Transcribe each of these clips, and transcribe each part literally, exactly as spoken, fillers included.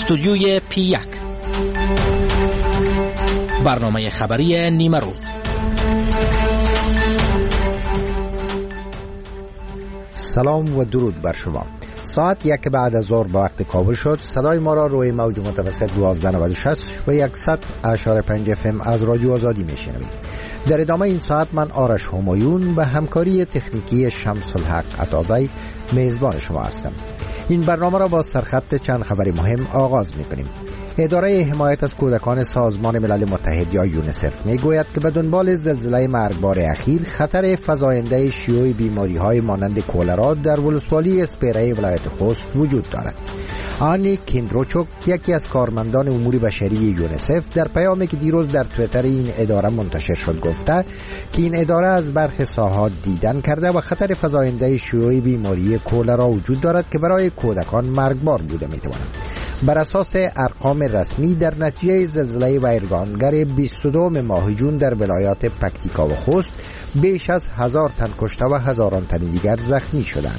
استودیوی پی یک، برنامه خبری نیمه روز. سلام و درود بر شما. ساعت یک بعد از ظهر به وقت کابل شد. صدای ما را روی موج متوسط دوازده نود و شش و صد اشاره پنج اف ام از رادیو آزادی میشنوید. در ادامه این ساعت من آرش همایون به همکاری تکنیکی شمس الحق عطازی میزبان شما هستم. این برنامه را با سرخط چند خبر مهم آغاز می‌کنیم. اداره حمایت از کودکان سازمان ملل متحد یا یونیسف میگوید که به دنبال زلزله مرگبار اخیر خطر فزاینده شیوع بیماری‌های مانند کولرا در ولسوالی اسپیره ولایت خوست وجود دارد. آنی کندروچوک، یکی از کارمندان امور بشری یونیسف، در پیامی که دیروز در توییتر این اداره منتشر شد گفته که این اداره از برخی ساحات دیدن کرده و خطر فزاینده شیوع بیماری کولرا وجود دارد که برای کودکان مرگبار بوده میتواند. بر اساس ارقام رسمی در نتیجه زلزله ویرگانگر بیست و دوم ماه جون در ولایات پکتیکا و خوست بیش از هزار تن کشته و هزاران تن دیگر زخمی شدند.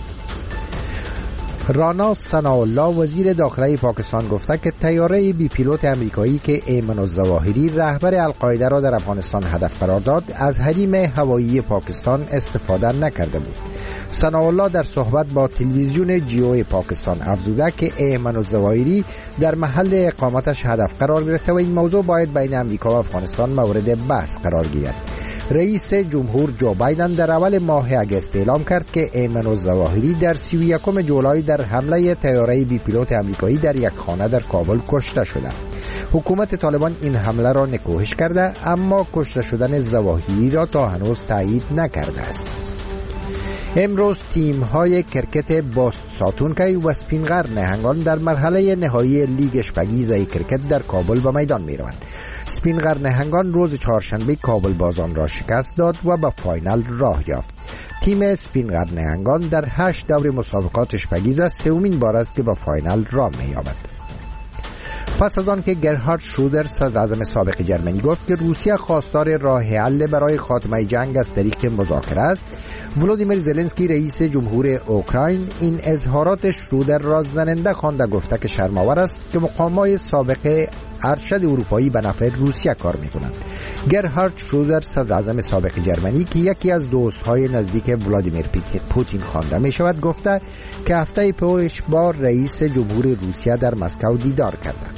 رانا ثناءالله، وزیر داخلی پاکستان، گفته که طیاره بی پیلوت امریکایی که ایمن الظواهری رهبر القاعده را در افغانستان هدف قرار داد از حریم هوایی پاکستان استفاده نکرده بود. ثناءالله در صحبت با تلویزیون جیو پاکستان افزوده که ایمن الظواهری در محل اقامتش هدف قرار گرفته و این موضوع باید بین امریکا و افغانستان مورد بحث قرار گیرد. رئیس جمهور جو بایدن در اول ماه اگست اعلام کرد که ایمن الظواهری در سی و یکم جولای در حمله طیاره بی پیلوت امریکایی در یک خانه در کابل کشته شده. حکومت طالبان این حمله را نکوهش کرده اما کشته شدن ظواهری را تا هنوز تایید نکرده است. امروز تیم‌های کرکت باست ساتونکی و سپینغر نهنگان در مرحله نهایی لیگ اشپگیزه کرکت در کابل به میدان می‌روند. سپینغر نهنگان روز چهارشنبه کابل بازان را شکست داد و به فاینال راه یافت. تیم سپینغر نهنگان در هشت دور مسابقات اشپگیزه سومین بار است که به فاینال راه می‌یابد. پس از آن که گرهارد شرودر، صدر اعظم سابق جرمنی، گفت که روسیه خواستار راه حل برای خاتمه جنگ از طریق مذاکره است، ولودیمیر زلنسکی رئیس جمهور اوکراین این اظهارات شرودر را زننده خوانده گفته که شرم‌آور است که مقامات سابق ارشد اروپایی به نفع روسیه کار می‌کنند. گرهارد شرودر، صدر اعظم سابق جرمنی که یکی از دوست‌های نزدیک ولادیمیر پوتین خوانده می‌شود، گفته که هفته پیش با رئیس جمهور روسیه در مسکو دیدار کرد.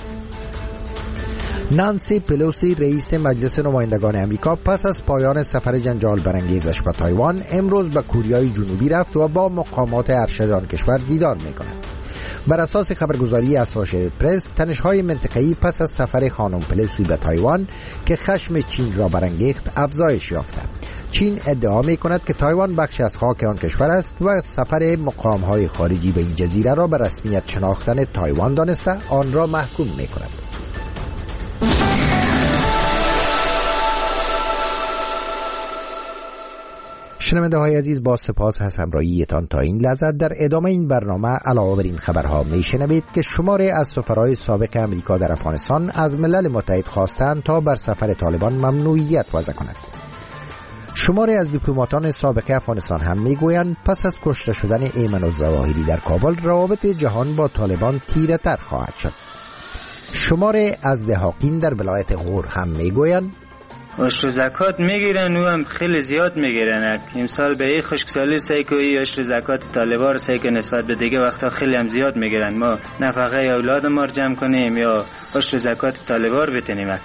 نانسی پلوسی، رئیس مجلس نمایندگان امریکا، پس از پایان سفر جنجال برانگیزش به تایوان امروز به کوریای جنوبی رفت و با مقامات ارشد آن کشور دیدار می‌کند. بر اساس خبرگزاری اسوشیتد پرس، تنش‌های منطقه‌ای پس از سفر خانم پلوسی به تایوان که خشم چین را برانگیخت افزایش یافته. چین ادعا می‌کند که تایوان بخشی از خاک آن کشور است و سفر مقام‌های خارجی به این جزیره را به رسمیت شناختن تایوان دانسته آن را محکوم می‌کند. شنونده های عزیز، با سپاس از همراهیتان تا این لحظه. در ادامه این برنامه علاوه بر این خبرها میشنوید که شماری از سفرهای سابق امریکا در افغانستان از ملل متحد خواستند تا بر سفر طالبان ممنوعیت وضع کند. شماری از دیپلماتان سابق افغانستان هم میگویند پس از کشته شدن ایمن الظواهری در کابل روابط جهان با طالبان تیره تر خواهد شد. شماری از دهاقین در ولایت غور هم میگویند عشر زکات میگیرن و هم خیلی زیاد میگیرن. امسال به این خشکسالی سعی کنی عشر زکات طالبا رو سعی کنی نسبت به دیگه وقتا خیلی هم زیاد میگیرن. ما نفقه اولاد ما رو جمع کنیم یا عشر زکات طالبا رو بتونیم.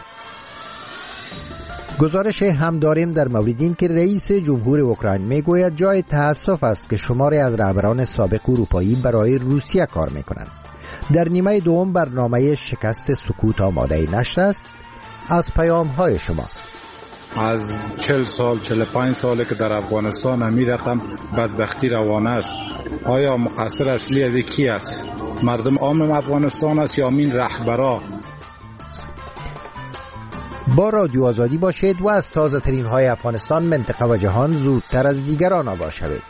گزارش هم داریم در مورد این که رئیس جمهور اوکراین میگوید جای تأسف است که شماری از رهبران سابق اروپایی برای روسیه کار میکنند. در نیمه دوم برنامه شکست سکوت آماده نشر است. از پیام های شما. از چهل سال چهل و پنج ساله که در افغانستان همین رقم بدبختی روانه است. آیا مقصر اصلی از کی است؟ مردم عام افغانستان است یا این رهبرا؟ با رادیو آزادی باشید و از تازه ترین های افغانستان، منطقه و جهان زودتر از دیگران آگاه شوید.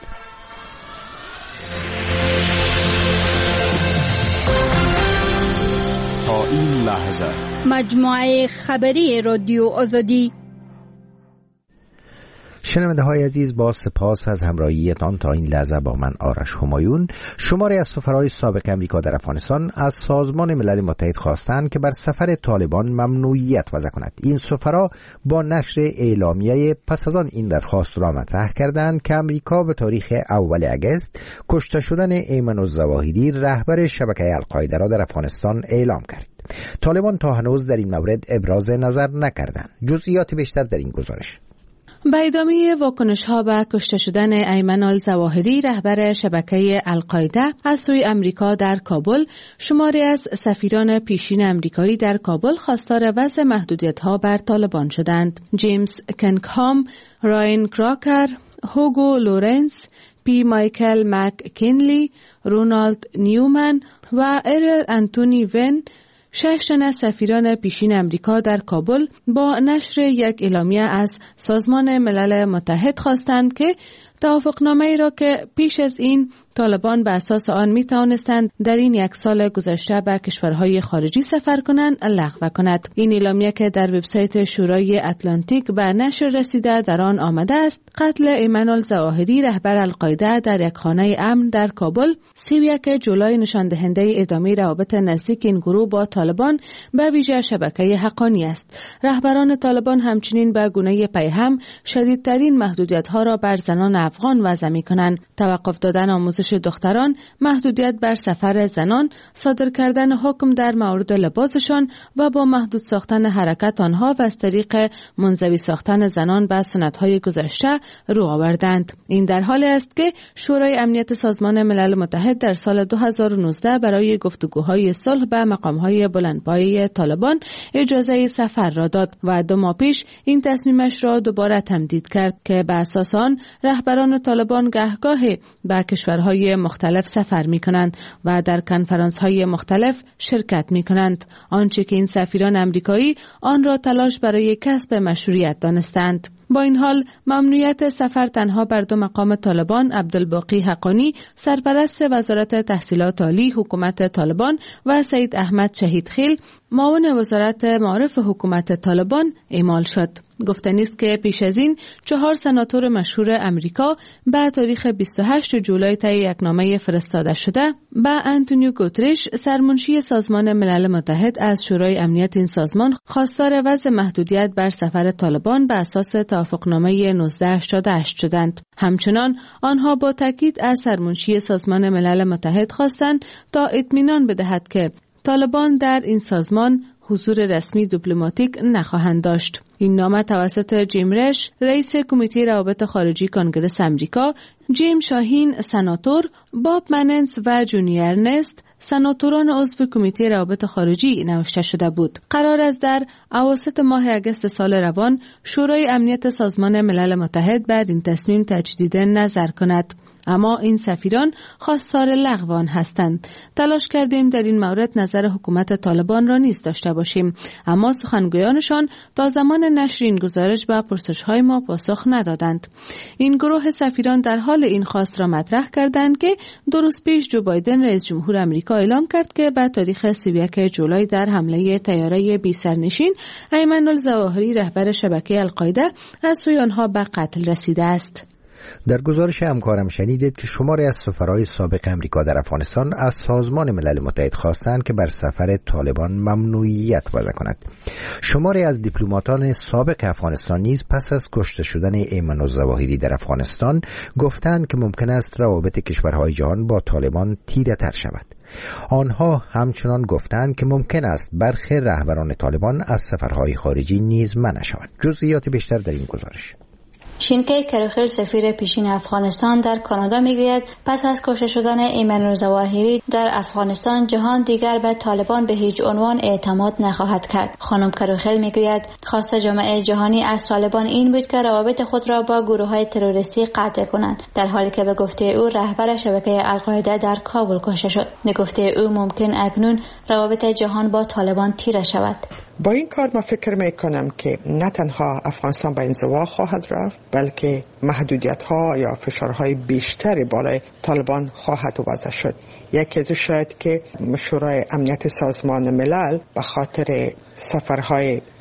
تا این لحظه مجموعه خبری رادیو آزادی. شنونده های عزیز، با سپاس از همراهیتان تا این لحظه با من آرش همایون. شماری از سفرهای سابق امریکا در افغانستان از سازمان ملل متحد خواستند که بر سفر طالبان ممنوعیت وضع کند. این سفرها با نشر اعلامیه پس از آن این درخواست را مطرح کردند که امریکا به تاریخ اول اگست کشته شدن ایمن الظواهری رهبر شبکه القاعده را در افغانستان اعلام کرد. طالبان تا هنوز در این مورد ابراز نظر نکردند. جزئیات بیشتر در این گزارش. به ادامه واکنش‌ها به کشته شدن ایمن الظواهری رهبر شبکه القاعده از سوی امریکا در کابل، شماری از سفیران پیشین امریکایی در کابل خواستار وضع محدودیت‌ها بر طالبان شدند. جیمز کنکهام، راین کراکر، هوگو لورنس، پی مایکل مک کینلی، رونالد نیومن و ارل انتونی ون، شش تن از سفیران پیشین امریکا در کابل با نشر یک اعلامیه از سازمان ملل متحد خواستند که توافقنامه‌ای را که پیش از این طالبان به اساس آن می توانستند در این یک سال گذشته به کشورهای خارجی سفر کنند لغو کند. این اعلامیه که در وبسایت شورای اتلانتیک به نشر رسیده در آن آمده است قتل ایمن الظواهری رهبر القاعده در یک خانه امن در کابل سی و یک جولای نشان دهنده ادامه روابط نزدیک این گروه با طالبان به ویژه شبکه حقانی است. رهبران طالبان همچنین به گونه پیهم شدیدترین محدودیت‌ها را بر زنان افغان وضع می‌کنند: توقف دادن آموزش دختران، محدودیت بر سفر زنان، صادر کردن حکم در مورد لباسشان و با محدود ساختن حرکت آنها و از طریق منزوی ساختن زنان به سنت‌های گذشته رو آوردند. این در حالی است که شورای امنیت سازمان ملل متحد در سال دو هزار و نوزده برای گفتگوهای صلح به مقام‌های بلندپایه طالبان اجازه سفر را داد و دو ماه پیش این تصمیمش را دوباره تمدید کرد که به اساس آن رهبران طالبان گهگاهی به کشورهای مختلف سفر می کنند و در کنفرانس های مختلف شرکت می کنند، آنچه که این سفیران امریکایی آن را تلاش برای کسب مشروعیت دانستند. با این حال ممنوعیت سفر تنها بر دو مقام طالبان، عبدالباقی حقانی سرپرست وزارت تحصیلات عالی حکومت طالبان و سید احمد شهیدخیل معاون وزارت معارف حکومت طالبان اعمال شد. گفتنی است که پیش از این چهار سناتور مشهور امریکا به تاریخ بیست و هشت جولای طی یک نامه فرستاده شده به انتونیو گوتریش سرمنشی سازمان ملل متحد از شورای امنیت این سازمان خواستار وضع محدودیت بر سفر طالبان به اساس توافقنامه نوزده هشتاد و هشت شدند. همچنان آنها با تاکید از سرمنشی سازمان ملل متحد خواستند تا اطمینان بدهد که طالبان در این سازمان حضور رسمی دیپلماتیک نخواهند داشت. این نامه توسط جیم رش، رئیس کمیته روابط خارجی کنگره امریکا، جیم شاهین سناتور، باب مننس و جونی ارنست سناتوران عضو کمیته روابط خارجی نوشته شده بود. قرار است در اواسط ماه اگست سال روان شورای امنیت سازمان ملل متحد بر این تصمیم تجدید نظر کند. اما این سفیران خواستار لغو آن هستند. تلاش کردیم در این مورد نظر حکومت طالبان را نیز داشته باشیم، اما سخنگویانشان تا زمان نشر این گزارش به پرسش‌های ما پاسخ ندادند. این گروه سفیران در حال این خواست را مطرح کردند که دو روز پیش جو بایدن رئیس جمهور آمریکا اعلام کرد که به تاریخ سی و یک جولای در حمله طیاره بی سرنشین ایمن الظواهری رهبر شبکه القاعده از سوی آنها به قتل رسیده است. در گزارش همکارم شنیدید که شماری از سفرهای سابق امریکا در افغانستان از سازمان ملل متحد خواستند که بر سفر طالبان ممنوعیت وضع کند. شماری از دیپلماتان سابق افغانستان نیز پس از کشته شدن ایمن الظواهری در افغانستان گفتند که ممکن است روابط کشورهای جهان با طالبان تیره تر شود. آنها همچنان گفتند که ممکن است برخی رهبران طالبان از سفرهای خارجی نیز منع شوند. جزئیات بیشتر در این گزارش. شینکی کراخر سفیر پیشین افغانستان در کانادا میگوید پس از کشته شدن ایمن الظواهری در افغانستان جهان دیگر به طالبان به هیچ عنوان اعتماد نخواهد کرد. خانم کراخر میگوید خواست جامعه جهانی از طالبان این بود که روابط خود را با گروه‌های تروریستی قطع کنند، در حالی که به گفته او رهبر شبکه القاعده در کابل کشته شد. به گفته او ممکن اکنون روابط جهان با طالبان تیره شود. با این کار ما فکر میکنم که نه تنها افغانستان به انزوا خواهد رفت، بلکه محدودیت ها یا فشارهای بیشتری بالای طالبان خواهد وضع شد. یکی از شاید که شورای امنیت سازمان ملل به خاطر سفرهای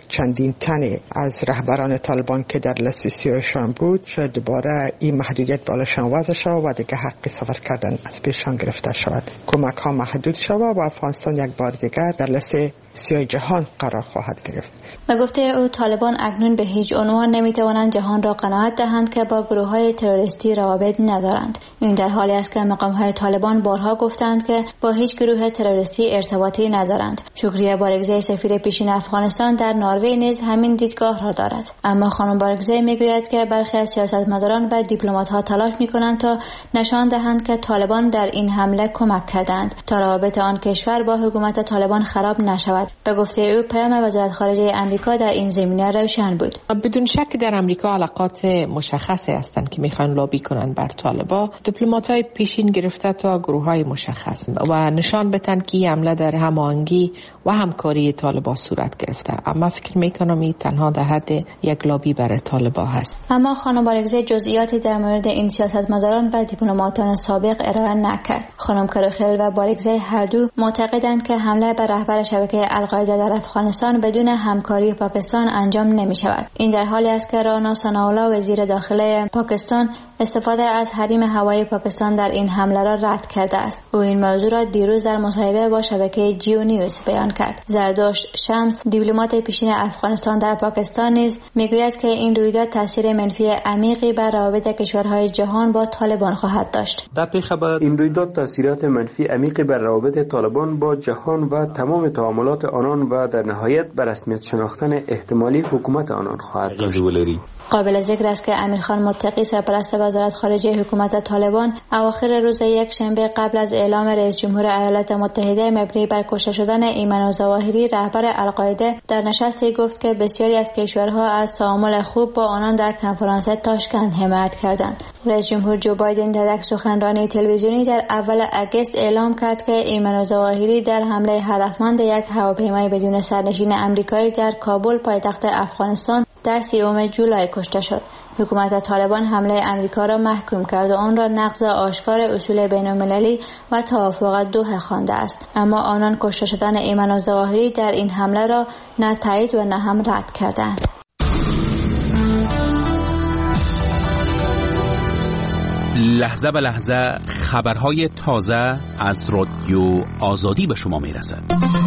چندین تن از رهبران طالبان که در لیست سیاهشان بود شاید دوباره این محدودیت بالاشان وضع شود و دیگه حق سفر کردن از پیششان گرفته شود، کمک ها محدود شود و افغانستان یک بار دیگر در لیست سیاه جهان قرار خواهد گرفت. به گفته او طالبان اکنون به هیچ عنوان نمیتوانند جهان را قناعت دهند که با گروه های تروریستی روابط ندارند. این در حالی است که مقام های طالبان بارها گفتند که با هیچ گروه تروریستی ارتباطی ندارند. شکریه بارگزی سفیر پیشین افغانستان در نروژ نیز همین دیدگاه را دارد. اما خانم بارگزی میگوید که برخی از سیاستمداران و دیپلمات ها تلاش میکنند تا نشان دهند که طالبان در این حمله کمک کردند تا روابط آن کشور با حکومت طالبان خراب نشود. به گفته او پیام وزارت خارجه آمریکا در این زمینه روشن بود. بدون شک در آمریکا علاقات مشخصی هستند که میخوان لابی کنند بر طالبان. دیپلمات‌های پیشین گرفته تا گروه‌های مشخص و نشان بدن که این حمله در هماهنگی و همکاری طالبان صورت گرفته. اما فکر میکنم این تنها در حد یک لابی برای طالبان هست. اما خانم بارگزی جزئیاتی در مورد این سیاستمداران و دیپلماتان سابق ارائه نکرد. خانم کروخیل و بارگزی هر دو معتقدند که حمله بر رهبر شبکه القاعده در افغانستان بدون همکاری پاکستان انجام نمی شود. این در حالی است که رانا ثناءالله وزیر داخله پاکستان استفاده از حریم هوایی پاکستان در این حمله را رد کرده است. او این موضوع را دیروز در مصاحبه با شبکه جیو نیوز بیان کرد. زردوش شمس دیپلمات پیشین افغانستان در پاکستان نیز میگوید که این رویداد تاثیر منفی عمیقی بر روابط کشورهای جهان با طالبان خواهد داشت. در خبر این رویداد تاثیرات منفی عمیقی بر روابط طالبان با جهان و تمام تعاملات آنان و در نهایت بر رسمیت شناختن احتمالی حکومت آنان خواهد داشت. قابل ذکر است که امیرخان متقی سرپرست وزارت خارجه حکومت طالبان اواخر روز یک شنبه قبل از اعلام رئیس جمهور ایالات متحده مبنی بر کشته شدن ایمن الظواهری رهبر القاعده در نشستی گفت که بسیاری از کشورها از تعامل خوب با آنان در کنفرانس تاشکند حمایت کردند. رئیس جمهور جو بایدن در یک سخنرانی تلویزیونی در اول آگوست اعلام کرد که ایمن الظواهری در حمله هدفمند یک هواپیمای بدون سرنشین آمریکایی در کابل پایتخت افغانستان در سیوم جولای کشته شد. حکومت طالبان حمله آمریکا را محکوم کرد و آن را نقض آشکار اصول بین‌المللی و توافق دوحه خوانده است. اما آنان کشته شدن ایمن الظواهری در این حمله را نه تایید و نه هم رد کردند. لحظه به لحظه خبرهای تازه از رادیو آزادی به شما میرسد.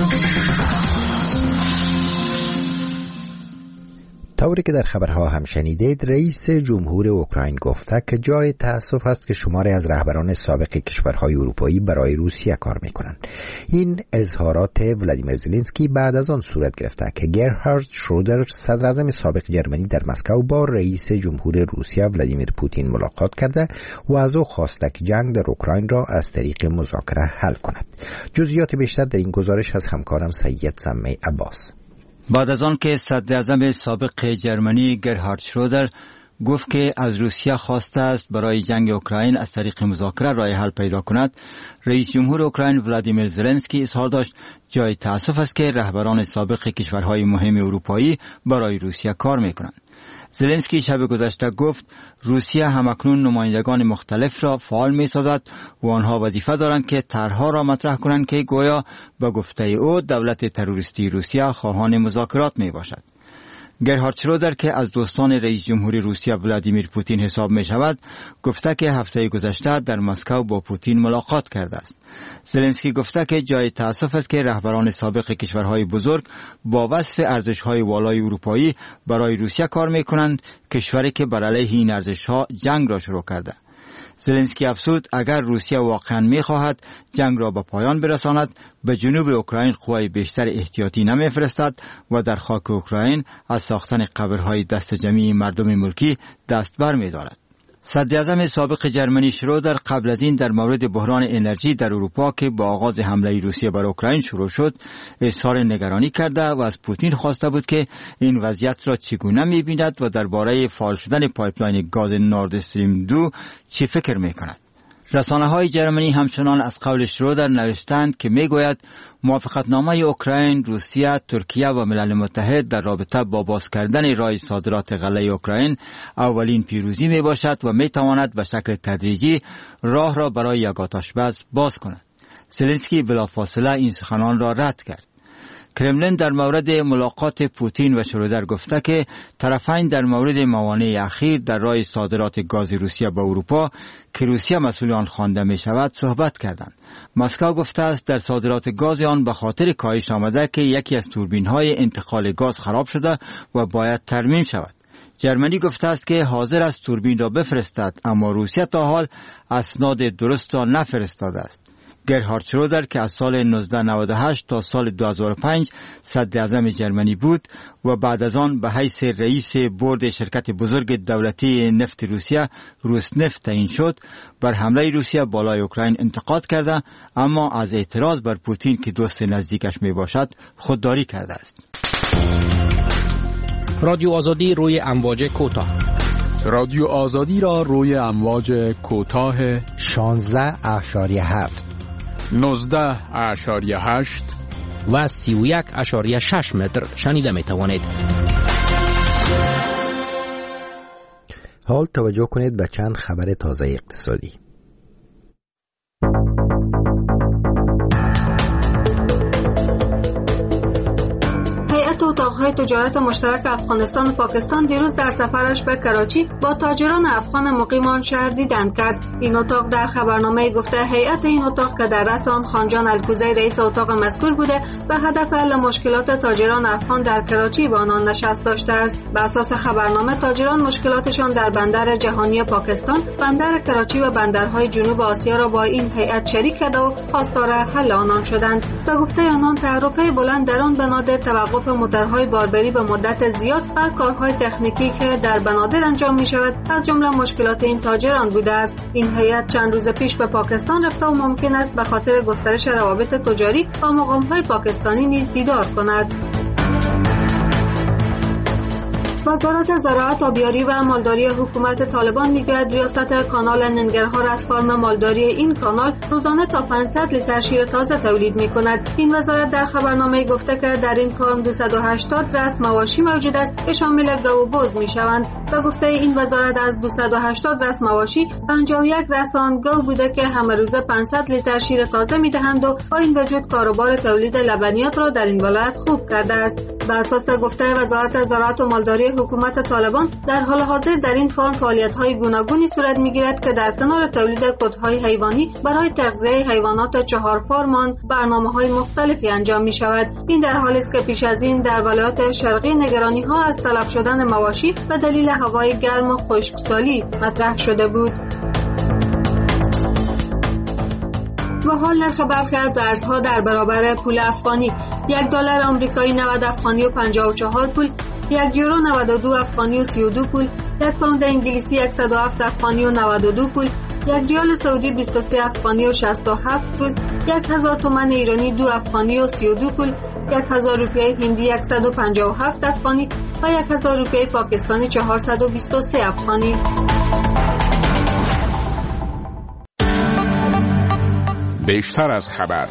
طوری که در خبرها هم شنیدید، رئیس جمهور اوکراین گفته که جای تأسف است که شماری از رهبران سابق کشورهای اروپایی برای روسیه کار میکنند. این اظهارات ولادیمیر زلنسکی بعد از آن صورت گرفته که گرهارد شرودر صدراعظم سابق جرمنی در مسکو با رئیس جمهور روسیه ولادیمیر پوتین ملاقات کرده و از او خواسته که جنگ در اوکراین را از طریق مذاکره حل کند. جزئیات بیشتر در این گزارش از همکارم سید سمی عباس. بعد از آن که صدراعظم سابق جرمنی گرهارد شرودر گفت که از روسیه خواسته است برای جنگ اوکراین از طریق مذاکره راه حل پیدا کند، رئیس جمهور اوکراین ولادیمیر زلنسکی اظهار داشت جای تأسف است که رهبران سابق کشورهای مهم اروپایی برای روسیه کار میکنند. زلنسکی شب گذشته گفت روسیه همکنون نمایندگان مختلف را فعال می سازد و آنها وظیفه دارند که طرحها را مطرح کنند که گویا به گفته او دولت تروریستی روسیه خواهان مذاکرات می باشد. گرهارد شرودر که از دوستان رئیس جمهور روسیه ولادیمیر پوتین حساب می شود، گفته که هفته گذشته در مسکو با پوتین ملاقات کرده است. زلنسکی گفته که جای تأسف است که رهبران سابق کشورهای بزرگ با وصف ارزش‌های والای اروپایی برای روسیه کار می‌کنند، کشوری که بر علیه این ارزش‌ها جنگ را شروع کرده. زلنسکی افزود اگر روسیه واقعا می‌خواهد جنگ را به پایان برساند، به جنوب اوکراین قوای بیشتر احتیاطی نمی‌فرستد و در خاک اوکراین از ساختن قبرهای دست جمعی مردم ملکی دست بر می‌دارد. صدراعظم سابق جرمنی شرودر قبل از این در مورد بحران انرژی در اروپا که با آغاز حمله روسیه بر اوکراین شروع شد اظهار نگرانی کرده و از پوتین خواسته بود که این وضعیت را چگونه می‌بیند و درباره فعال شدن پایپلاین گاز نورد استریم دو چی فکر می‌کند. رسانه‌های جرمنی همچنان از قول شرودر نوشتند که میگوید موافقتنامه اوکراین، روسیه، ترکیه و ملل متحد در رابطه با باز کردن راه صادرات غله اوکراین اولین پیروزی می باشد و می تواند به شکل تدریجی راه را برای یک آتش‌بس باز کند. زلنسکی بلافاصله این سخنان را رد کرد. کرملین در مورد ملاقات پوتین و شرودر گفته که طرفین در مورد موانع اخیر در راه صادرات گاز روسیه به اروپا که روسیه مسئول آن خوانده می شود صحبت کردند. مسکو گفته است در صادرات گاز آن به خاطر کاهش آمده که یکی از توربین های انتقال گاز خراب شده و باید ترمیم شود. جرمنی گفته است که حاضر است توربین را بفرستد، اما روسیه تا حال اسناد درست را نفرستاده است. گرهارد شرودر که از سال نوزده نود و هشت تا سال دو هزار و پنج صدر اعظم جرمنی بود و بعد از آن به حیث رئیس بورد شرکت بزرگ دولتی نفت روسیه روسنفت تعیین شد، بر حمله روسیه بالای اوکراین انتقاد کرده، اما از اعتراض بر پوتین که دوست نزدیکش می باشد خودداری کرده است. رادیو آزادی روی امواج کوتاه. رادیو آزادی را روی امواج کوتاه شانزده اشاریه هفت، نوزده اشاریه هشت و سی و یک اشاریه شش متر شنیده می توانید. حال توجه کنید به چند خبر تازه اقتصادی. اتاقهای تجارت مشترک افغانستان و پاکستان دیروز در سفرش به کراچی با تاجران افغان مقیم آن شهر دیدن کرد. این اتاق در خبرنامه گفته هیئت این اتاق که در رأس آن خانجان الکوزی رئیس اتاق مذکور بوده به هدف حل مشکلات تاجران افغان در کراچی با آنان نشست داشته است. به اساس خبرنامه تاجران مشکلاتشان در بندر جهانی پاکستان، بندر کراچی و بندرهای جنوب آسیا را با این هیئت شریک کرده و خواستار حل آنان شدند. به گفته آنان تعرفه بلند در آن بنادر توقف موتورهای باربری به مدت زیاد و کارهای تکنیکی که در بنادر انجام می شود از جمله مشکلات این تاجران بوده است. این هیئت چند روز پیش به پاکستان رفته و ممکن است به خاطر گسترش روابط تجاری با مقامهای پاکستانی نیز دیدار کند. وزارت زراعت، آبیاری و مالداری حکومت طالبان میگوید ریاست کانال ننگرهار از فارم مالداری این کانال روزانه تا پانصد لیتر شیر تازه تولید می‌کند. این وزارت در خبرنامه گفته که در این فارم دویست و هشتاد رأس مواشی موجود است که شامل گاو و بز می‌شوند. به گفته این وزارت از دویست و هشتاد رأس مواشی پنجاه و یک رأس آن گاو بوده که همه روزه پانصد لیتر شیر تازه می‌دهند و با این وجود کاروبار تولید لبنیات را در این ولایت خوب کرده است. به اساس گفته وزارت زراعت و مالداری حکومت طالبان در حال حاضر در این فرم فعالیت‌های گوناگونی صورت می‌گیرد که در کنار تولید کودهای حیوانی برای تغذیه حیوانات چهار فارمان برنامه‌های مختلفی انجام می‌شود. این در حالی است که پیش از این در ولایات شرقی نگرانی‌ها از تلف شدن مواشی به دلیل هوای گرم و خشکسالی مطرح شده بود. و حال نرخ برخی از ارزها در برابر پول افغانی: یک دلار آمریکایی نود افغانی و پنجاه و چهار پول، یک یورو نود و دو افغانی و سی و دو پول، یک پوند انگلیسی صد و هفت افغانی و نود و دو پول، یک ریال سعودی بیست و سه افغانی و شصت و هفت پول، یک هزار تومان ایرانی دو افغانی و سی و دو پول، یک هزار روپیه هندی صد و پنجاه و هفت افغانی و یک هزار روپیه پاکستانی چهارصد و بیست و سه افغانی. بیشتر از خبر.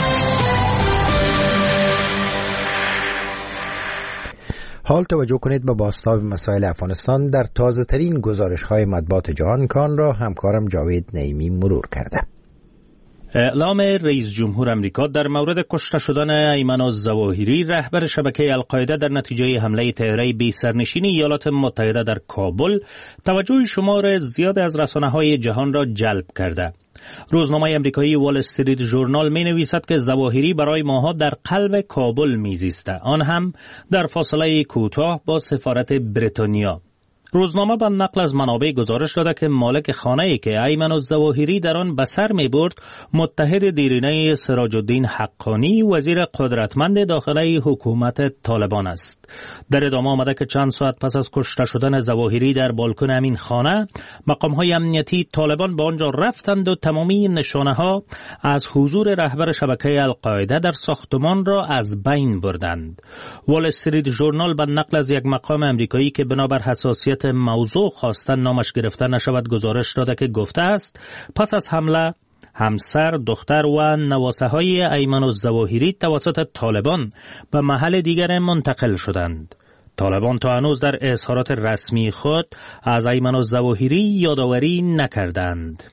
حال توجه کنید به بازتاب مسائل افغانستان در تازه ترین گزارش های مطبوعات جهان. کان را همکارم جاوید نعیمی مرور کرده. اعلام رئیس جمهور امریکا در مورد کشته شدن ایمن الظواهری رهبر شبکه القاعده در نتیجه حمله طیاره بی سرنشین ایالات متحده در کابل توجه شمار زیاد از رسانه‌های جهان را جلب کرده. روزنامه امریکایی وال استریت ژورنال می نویسد که ظواهری برای ماها در قلب کابل میزیسته، آن هم در فاصله کوتاه با سفارت بریتانیا. روزنامه با نقل از منابع گزارش داده که مالک خانه‌ای که ایمن الظواهری در آن به سر می‌برد متحد دیرینه سراج الدین حقانی، وزیر قدرتمند داخلی حکومت طالبان است. در ادامه آمده که چند ساعت پس از کشته شدن ظواهری در بالکن همین خانه، مقام‌های امنیتی طالبان به آنجا رفتند و تمامی نشانه‌ها از حضور رهبر شبکه القاعده در ساختمان را از بین بردند. وال استریت ژورنال به نقل از یک مقام امریکایی که بنابر حساسیت موضوع خواستن نامش گرفته نشود گزارش داده که گفته است پس از حمله همسر، دختر و نواسه های ایمن الظواهری توسط طالبان به محل دیگر منتقل شدند. طالبان تا هنوز در اظهارات رسمی خود از ایمن الظواهری یادآوری نکردند.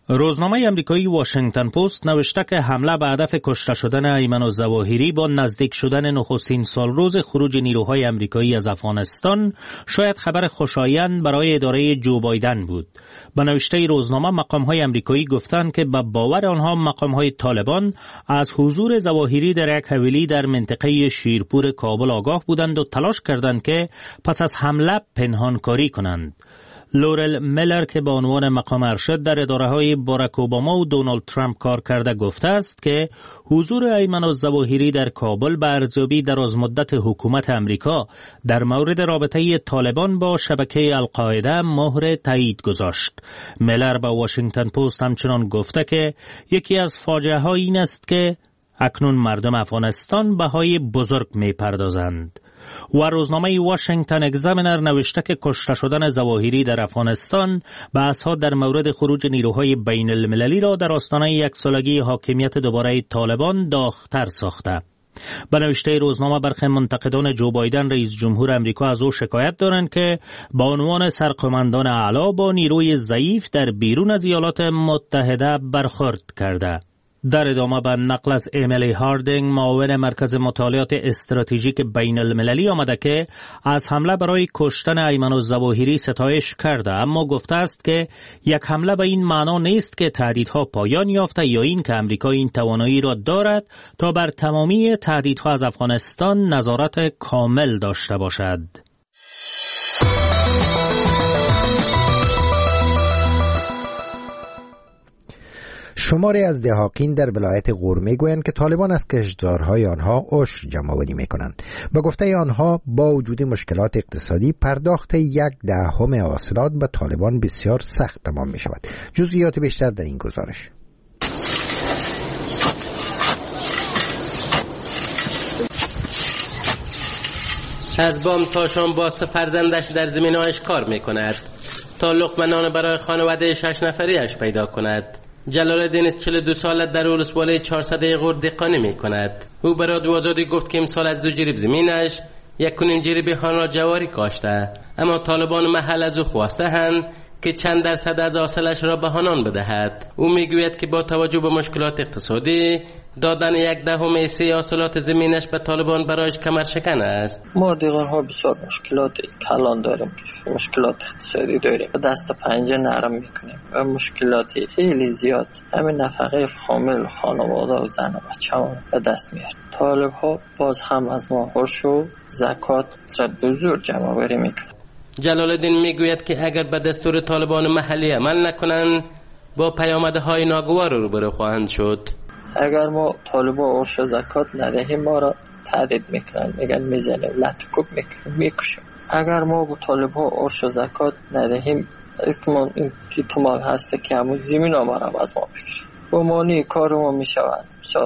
روزنامه امریکایی واشنگتن پست نوشته که حمله به هدف کشته شدن ایمن الظواهری با نزدیک شدن نخستین سالروز خروج نیروهای امریکایی از افغانستان شاید خبر خوشایند برای اداره جو بایدن بود. به نوشته روزنامه مقام‌های امریکایی گفتند که به باور آنها مقام‌های طالبان از حضور ظواهری در یک حویلی در منطقه شیرپور کابل آگاه بودند و تلاش کردند که پس از حمله پنهانکاری کنند. لورل میلر که به عنوان مقام ارشد در اداره‌های باراک اوباما و دونالد ترامپ کار کرده گفته است که حضور ایمن الظواهری در کابل به ارزیابی درازمدت حکومت امریکا در مورد رابطه طالبان با شبکه القاعده مهر تایید گذاشت. میلر به واشنگتن پست همچنان گفته که یکی از فاجعه‌ها این است که اکنون مردم افغانستان بهای بزرگ می‌پردازند. و روزنامه واشنگتن اگزامینر نوشته که کشته شدن ظواهری در افغانستان بحث‌ها در مورد خروج نیروهای بین المللی را در آستانه یک سالگی حاکمیت دوباره طالبان داغ‌تر ساخته. به نوشته روزنامه برخی منتقدان جو بایدن رئیس جمهور امریکا از او شکایت دارند که با عنوان سرقماندان اعلی با نیروی ضعیف در بیرون از ایالات متحده برخورد کرده. در ادامه به نقل از امیلی هاردینگ معاون مرکز مطالعات استراتژیک بین المللی آمده که از حمله برای کشتن ایمن الظواهری ستایش کرده، اما گفته است که یک حمله به این معنا نیست که تهدیدها پایان یافته یا این که امریکا این توانایی را دارد تا بر تمامی تهدیدها از افغانستان نظارت کامل داشته باشد. شماری از دهاقین در ولایت غور میگویند که طالبان از کشتزارهای آنها عشر جمع‌آوری میکنند. به گفته آنها با وجود مشکلات اقتصادی پرداخت یک دهم حاصلات به طالبان بسیار سخت تمام می شود. جزئیات بیشتر در این گزارش. از بام تا شام با سه فرزندش در زمینهایش کار میکند تا لقمه نان برای خانواده شش نفریش پیدا کند. جلال الدین چهل و دو ساله در ولسوالی چهارصد غور دهقانی می کند. او به رادیو آزادی گفت که امسال از دو جریب زمینش یک کنیم جریب هانا جواری کاشته، اما طالبان محل از او خواسته هند که چند درصد از حاصلش را به آنان بدهد. او میگوید که با توجه به مشکلات اقتصادی دادن یک دهم حصه حاصلات زمینش به طالبان برایش کمر شکن است. ما دیگران ها بسیار مشکلات کلان داریم، مشکلات اقتصادی داریم، دست پنجه نرم میکنیم و مشکلاتی خیلی زیاد همین نفقه فامیل خانواده و زن و بچه ها به دست میاریم. طالب ها باز هم از ما عرش و زکات بزرگ جمع آوری میکنن. جلال الدین میگوید که اگر به دستور طالبان محلی عمل نکنند با پیامدهای ناگوار روبرو خواهند شد. اگر ما طالبا عرش زکات ندهیم ما را تهدید میکنن، میگن میزنیم، لطکوب میکنیم، میکشیم. اگر ما طالبا عرش زکات ندهیم احتمال این احتمال هست که همون زمین ها ما را از ما بگیرن. با مانی کار ما میشوند،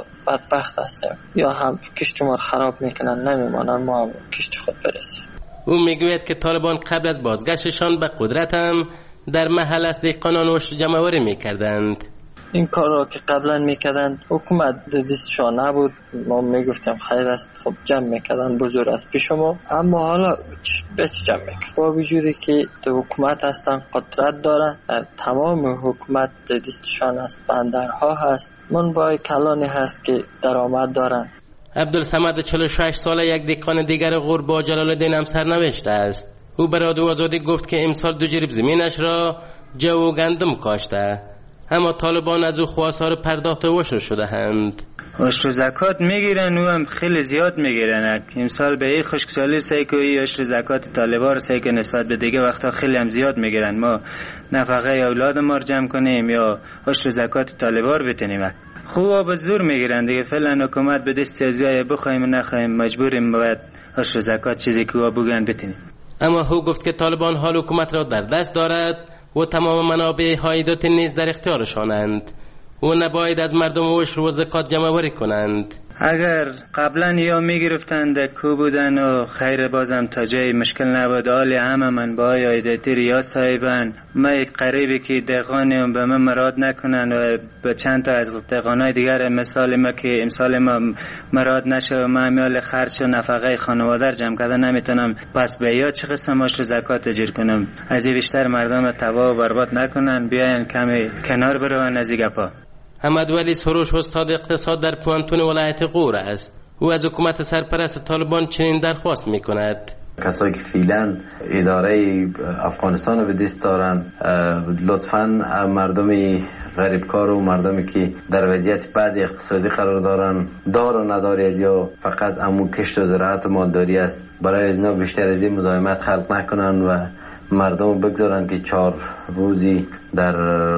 بدبخت هستیم، یا هم کشت ما را خراب میکنن، نمیمانن ما هم کشت خود برسیم. او میگوید که طالبان قبل از بازگشتشان به قدرت هم در محل از دهقانان عشر جمع‌آوری میکردند. این کار را که قبلا میکردند حکومت دستشان نبود، ما میگفتیم خیر است، خب جمع میکردن بزرگ است پیش ما، اما حالا به چه جمع میکردن؟ با وجودی که حکومت هستن، قدرت دارن، تمام حکومت دستشان است، بندرها هست، منبع کلانی هست که درآمد دارن. عبدالصمد چهل و شش ساله یک دهقان دیگر غور با جلال الدین هم سرنوشت است. او به رادیو آزادی گفت که امسال دو جریب زمینش را جو و گندم کاشته، اما طالبان از او خواستار پرداخت عشر شده هند. عشر زکات میگیرن و هم خیلی زیاد میگیرن. امسال به این خشکسالی سعی کنی عشر زکات طالبان سعی که نسبت به دیگه وقتا خیلی هم زیاد میگیرن. ما نفقه اولاد ما رو جمع کنیم یا عشر زکات طالبان بتونیم. خوب به زور میگیرن دیگه. فعلا حکومت به دست ازای بخوایم و نخوایم مجبوریم باید عشر زکات چیزی که بگن بتونیم. اما او گفت که طالبان حال حکومت را در دست دارد و تمام منابع عایدات نیز در اختیارشانند و نباید از مردم عشر و زکات جمع آوری کنند. اگر قبلا یا میگرفتن در کو بودن و خیر بازم تا جای مشکل نبود، حالی همه من با ایدتی ریا صاحبن ما یک قریبی که دقانیم به من مراد نکنن و به چند تا از دقانای دیگر مثال ما که امسال ما مراد نشه و ما امیال خرچ و نفقه خانواده جمع کرده نمیتونم، پس به یا چه قسم ماش رو زکات اجیر کنم؟ از این بیشتر مردم تباه و برباد نکنن، بیاین کمی کنار برون از این گپا. احمد ولی سروش استاد اقتصاد در پوانتون ولایت غور است. او از حکومت سرپرست طالبان چنین درخواست می کند: کسایی که فعلا اداره افغانستان رو به دست دارن لطفاً مردم غریبکار و مردمی که در وضعیت بد اقتصادی قرار دارن، دار و نداری یا فقط امو کشت و زراعت و مالداری است، برای اینا بیشتر از این مزاحمت خلق نکنن و مردم بگذارن که چهار روزی در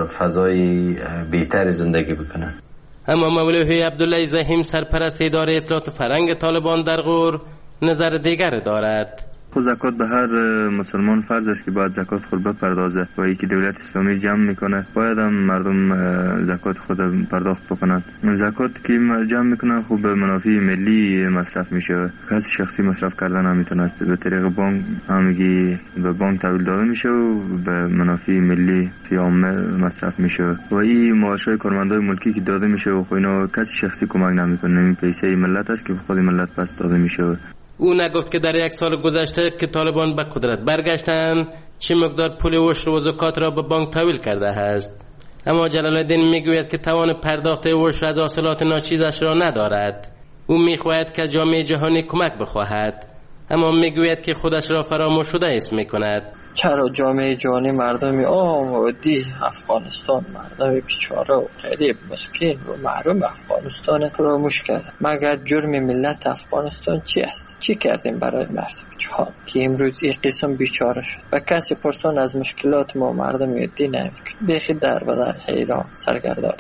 فضای بهتر زندگی بکنن. اما مولوی عبدالله زحیم سرپرست اداره اطلاعات فرهنگ طالبان در غور نظر دیگر دارد. خود زکات به هر مسلمان فرض است که باید زکات خود بپردازه و ای که دولت اسلامی جمع میکنه باید هم مردم زکات خود پرداخت بکنن. زکات که جمع میکنن خوب به منافع ملی مصرف میشه، کسی شخصی مصرف کردن نمیتونه، به طریق بانک همگی به بانک تحویل داده میشه و به منافع ملی عامه مصرف میشه و این معاشهای کارمندای ملکی که داده میشه و خو اینا کسی شخصی کمک نمیکنه، این پیسه ملت است که خود ملت پس داده میشه. او نگفت که در یک سال گذشته که طالبان به قدرت برگشتند چه مقدار پول عشر و زکات را به بانک تحویل کرده است. اما جلال الدین میگوید که توان پرداخت عشر از حاصلات ناچیزش را ندارد. او میخواهد که جامعه جهانی کمک بخواهد، اما میگوید که خودش را فراموش شده حس میکند. چرا جامعه جهانی مردم عام و عادی افغانستان، مردم بیچاره و غریب مسکین و محروم افغانستان فراموش کرده؟ مگر جرم ملت افغانستان چی است؟ چی کردیم برای مردم جهان که امروز این قسم بیچاره شد و کسی پرسان از مشکلات ما مردم عادی نمیکنه؟ بیخی در و در حیران سرگردان.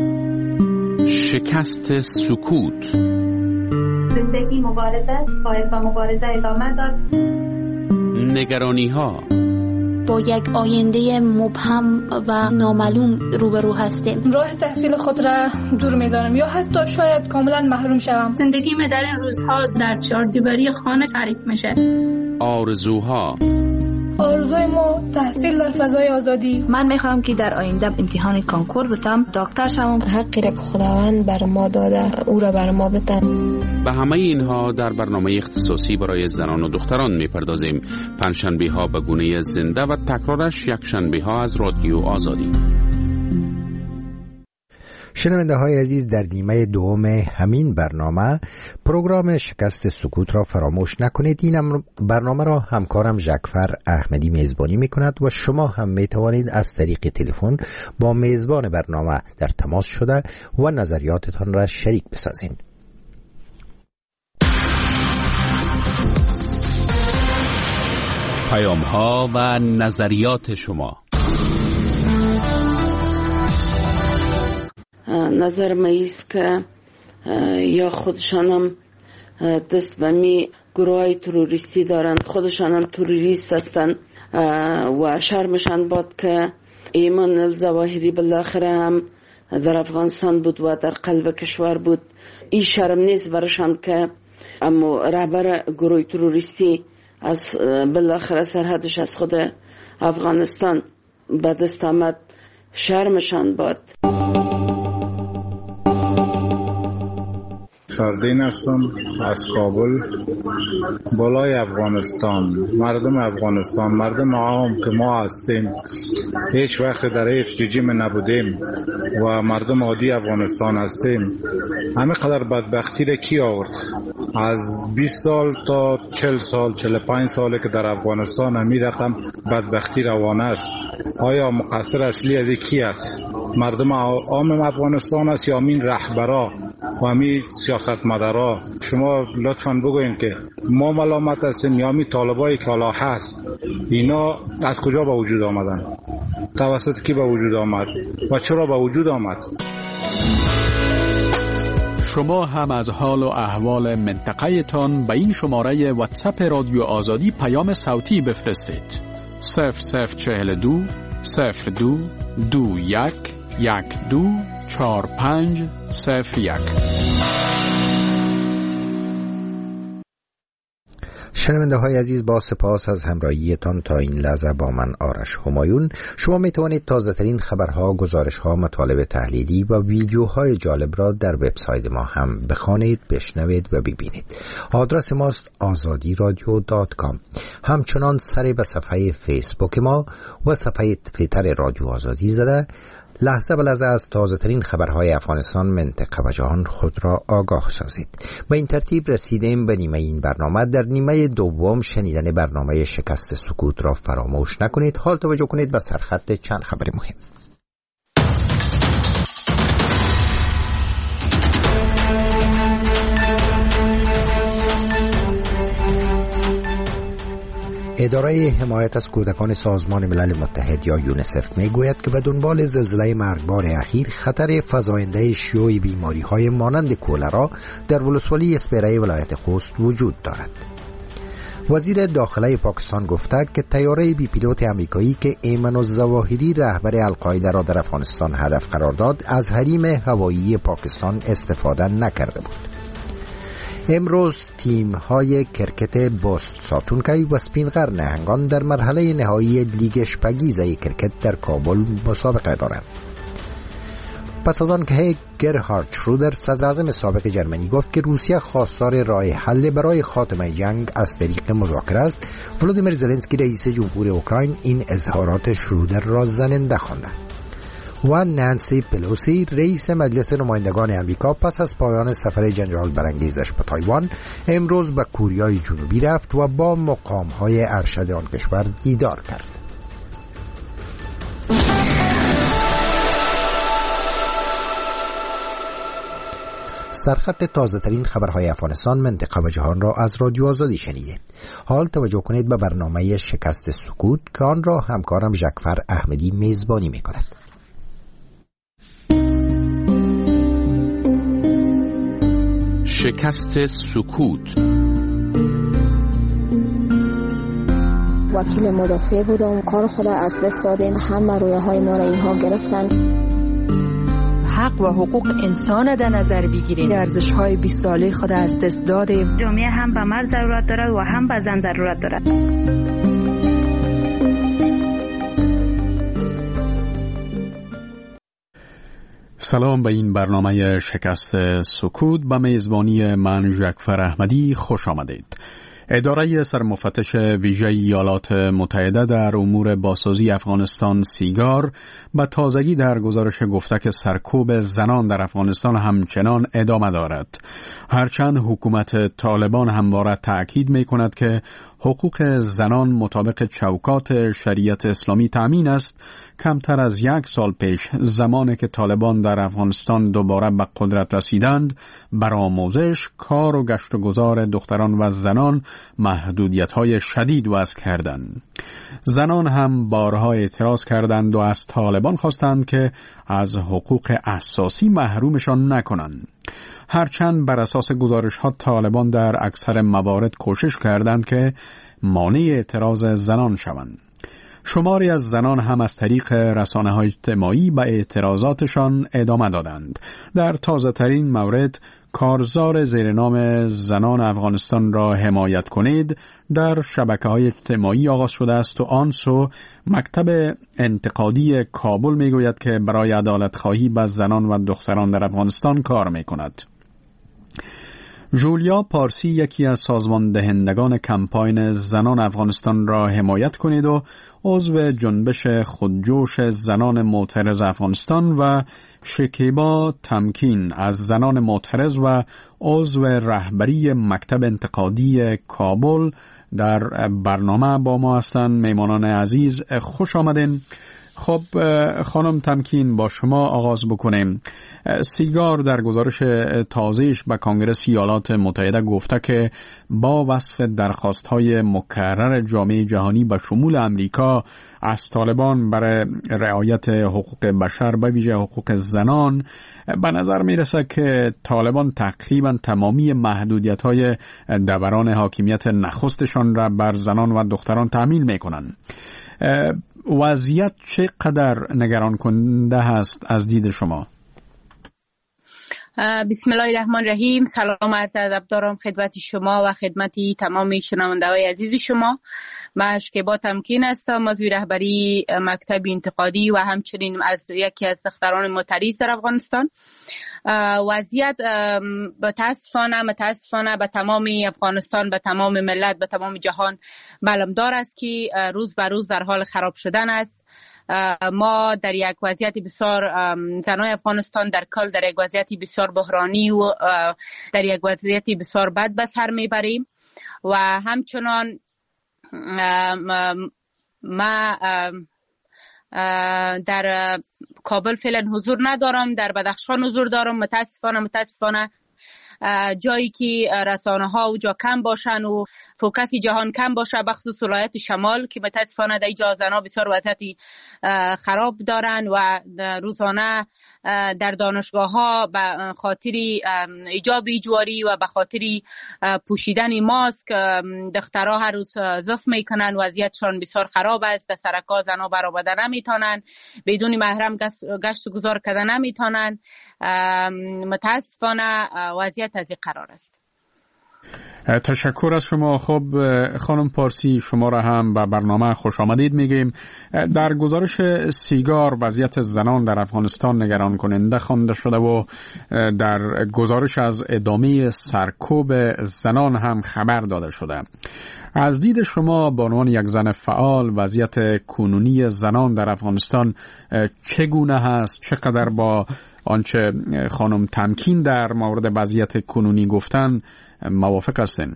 شکست سکوت. زندگی مبارزه، باید با مبارزه ادامه داد. نگرانی ها. با یک آینده مبهم و نامعلوم روبرو هستیم. راه تحصیل خود را دور می‌دارم یا حتی شاید کاملا محروم شوم. زندگیم در این روزها در چهار دیواری خانه تعریف میشه. آرزوها. آرزوی ما تحصیل در فضای آزادی. من میخوام که در آینده امتحان کنکور بتم، دکتر شوم. حقی را که خداوند بر ما داده او را بر ما بتن. به همه اینها در برنامه اختصاصی برای زنان و دختران میپردازیم. پنجشنبه ها به گونه زنده و تکرارش یک شنبه ها از رادیو آزادی. شنونده های عزیز، در نیمه دوم همین برنامه پروگرام شکست سکوت را فراموش نکنید. این برنامه را همکارم ژکفر احمدی میزبانی می کند و شما هم می توانید از طریق تلفن با میزبان برنامه در تماس شده و نظریاتتان را شریک بسازید. پیام ها و نظریات شما. نظر ما ایست که یا خودشانم دست به می گروهای تروریستی دارن، خودشانم تروریست هستن و شرمشان باد که ایمان الظواهری بالاخره هم در افغانستان بود و در قلب کشور بود. این شرم نیست برشان که اما رهبر گروه تروریستی از بالاخره سرحدش از خود افغانستان به دست آمد. شرمشان باد. فردین هستم از کابل. بالای افغانستان، مردم افغانستان، مردم عام که ما هستیم، هیچ وقت در هیچ رژیم نبودیم و مردم عادی افغانستان هستیم. همه قدر بدبختی را کی آورد؟ از بیست سال تا چهل سال، چهل و پنج ساله که در افغانستان همین رقم بدبختی روانه است. آیا مقصر اصلی از کی است؟ مردم عام افغانستان است یا همین رهبرا و همین سیاستمدارا؟ شما لطفاً بگوین که ما ملامت هستیم یا همین طالبایی که حالا هست، اینا از کجا به وجود آمدن؟ توسط کی به وجود آمد و چرا به وجود آمد؟ شما هم از حال و احوال منطقه تان به این شماره واتساپ رادیو آزادی پیام صوتی بفرستید. صفر صفر چهل و دو صفر دو دو یک یک دو چهار پنج صفر یک. شنونده های عزیز، با سپاس از همراهیتان تا این لحظه با من آرش همایون. شما می توانید تازه ترین خبرها، گزارش ها، مطالب تحلیلی و ویدیوهای جالب را در وبسایت ما هم بخوانید، بشنوید و ببینید. آدرس ماست آزادی رادیو دات کام. همچنان سر به صفحه فیسبوک ما و صفحه توییتر رادیو آزادی زده لحظه به لحظه از تازه ترین خبرهای افغانستان، منطقه و جهان خود را آگاه سازید. با این ترتیب رسیدیم به نیمه این برنامه. در نیمه دوم شنیدن برنامه شکست سکوت را فراموش نکنید. حال توجه کنید به سرخط چند خبر مهم. اداره حمایت از کودکان سازمان ملل متحد یا یونیسف میگوید که به دنبال زلزله مرگبار اخیر خطر فزاینده شیوع بیماری‌های مانند کولرا در ولسوالی اسپیره ولایت خوست وجود دارد. وزیر داخله پاکستان گفته که طیاره بی پیلوت امریکایی که ایمن الظواهری رهبر القاعده را در افغانستان هدف قرار داد از حریم هوایی پاکستان استفاده نکرده بود. امروز تیم های کرکت بوست ساتونکی و سپینغر نهنگان در مرحله نهایی لیگ شپگیزه کرکت در کابل مسابقه دارند. پس از آن که گرهارد شرودر صدراعظم سابق جرمنی گفت که روسیه خواستار راه حل برای خاتمه جنگ از طریق مذاکره است، ولودیمیر زلنسکی رئیس جمهور اوکراین این اظهارات شرودر را زننده خوانده. و نانسی پلوسی رئیس مجلس نمایندگان امریکا پس از پایان سفر جنجال برانگیزش به تایوان امروز به کوریای جنوبی رفت و با مقام‌های ارشد آن کشور دیدار کرد. سرخط تازه ترین خبرهای افغانستان، منطقه و جهان را از رادیو آزادی شنیدید. حال توجه کنید به برنامه شکست سکوت که آن را همکارم ژکفر احمدی میزبانی می‌کند. شکست سکوت. وکیل مدافع بودم، کار خود از دست دادیم، همه رویه های ما را اینها گرفتن. حق و حقوق انسان در نظر بگیریم. ارزش های بیست ساله خود از دست دادیم. جامعه هم به مرد ضرورت دارد و هم به زن ضرورت دارد. سلام به این برنامه شکست سکوت. به میزبانی من ژکفر احمدی خوش آمدید. اداره سرمفتش ویژه ایالات متحده در امور بازسازی افغانستان سیگار به تازگی در گزارش گفته که سرکوب زنان در افغانستان همچنان ادامه دارد. هرچند حکومت طالبان همواره تأکید می کند که حقوق زنان مطابق چوکات شریعت اسلامی تأمین است، کمتر از یک سال پیش زمانی که طالبان در افغانستان دوباره به قدرت رسیدند، بر آموزش، کار و گشت و گذار دختران و زنان محدودیت‌های شدید وضع کردند. زنان هم بارها اعتراض کردند و از طالبان خواستند که از حقوق اساسی محرومشان نکنند. هرچند بر اساس گزارش‌ها طالبان در اکثر موارد کوشش کردند که مانع اعتراض زنان شوند. شماری از زنان هم از طریق رسانه‌های اجتماعی به اعتراضاتشان ادامه دادند. در تازه‌ترین مورد کارزار زیر نام زنان افغانستان را حمایت کنید در شبکه‌های اجتماعی آغاز شده است و آن سو مکتب انتقادی کابل میگوید که برای عدالت خواهی به زنان و دختران در افغانستان کار میکند. جولیا پارسی یکی از سازمان دهندگان کمپاین زنان افغانستان را حمایت کنید و عضو جنبش خودجوش زنان معترض افغانستان و شکیبا تمکین از زنان معترض و عضو رهبری مکتب انتقادی کابل در برنامه با ما هستند. میمانان عزیز خوش آمدین. خب خانم تمکین، با شما آغاز بکنیم. سیگار در گزارش تازه‌اش به کنگره ایالات متحده گفته که با وصف درخواست‌های مکرر جامعه جهانی به شمول امریکا از طالبان برای رعایت حقوق بشر به ویژه حقوق زنان، به نظر میرسه که طالبان تقریبا تمامی محدودیت‌های دوران حاکمیت نخستشان را بر زنان و دختران تأمین میکنند. وضعیت چقدر نگران کننده هست از دید شما؟ بسم الله الرحمن الرحیم. سلام عرض ادب دارم خدمت شما و خدمتی تمام شنونده‌های عزیز شما. من شکیبا تمکین هستم، عضو رهبری مکتب انتقادی و همچنین از یکی از دختران معترض در افغانستان. وضعیت متاسفانه متاسفانه به تمام افغانستان، به تمام ملت، به تمام جهان معلومدار است که روز به روز در حال خراب شدن است. ما در یک وضعیت بسیار، زنای افغانستان در کل در یک وضعیت بسیار بحرانی و در یک وضعیت بسیار بد به سر میبریم و همچنان ما در کابل فعلا حضور ندارم، در بدخشان حضور دارم. متاسفانه متاسفانه جایی که رسانه ها و جا کم باشن و فوکس جهان کم باشه، بخصوص ولایت شمال که متاسفانه در اینجا زنها بسیار وضعیت خراب دارن و روزانه در دانشگاه ها به خاطر ایجاب اجباری و به خاطر پوشیدن ماسک دخترها هر روز زف میکنن. وضعیتشان بسیار خراب است. در سرکا زنها برآمده نمیتونن، بدون محرم گشت و گذار کردن نمیتونن. متاسفانه وضعیت از این قرار است. تشکر از شما. خب خانم پارسی، شما را هم به برنامه خوش آمدید میگیم. در گزارش سیگار وضعیت زنان در افغانستان نگران کننده خوانده شده و در گزارش از ادامه سرکوب زنان هم خبر داده شده. از دید شما به عنوان یک زن فعال وضعیت کنونی زنان در افغانستان چگونه هست؟ چقدر با آنچه خانم تمکین در مورد وضعیت کنونی گفتن موافق هستین؟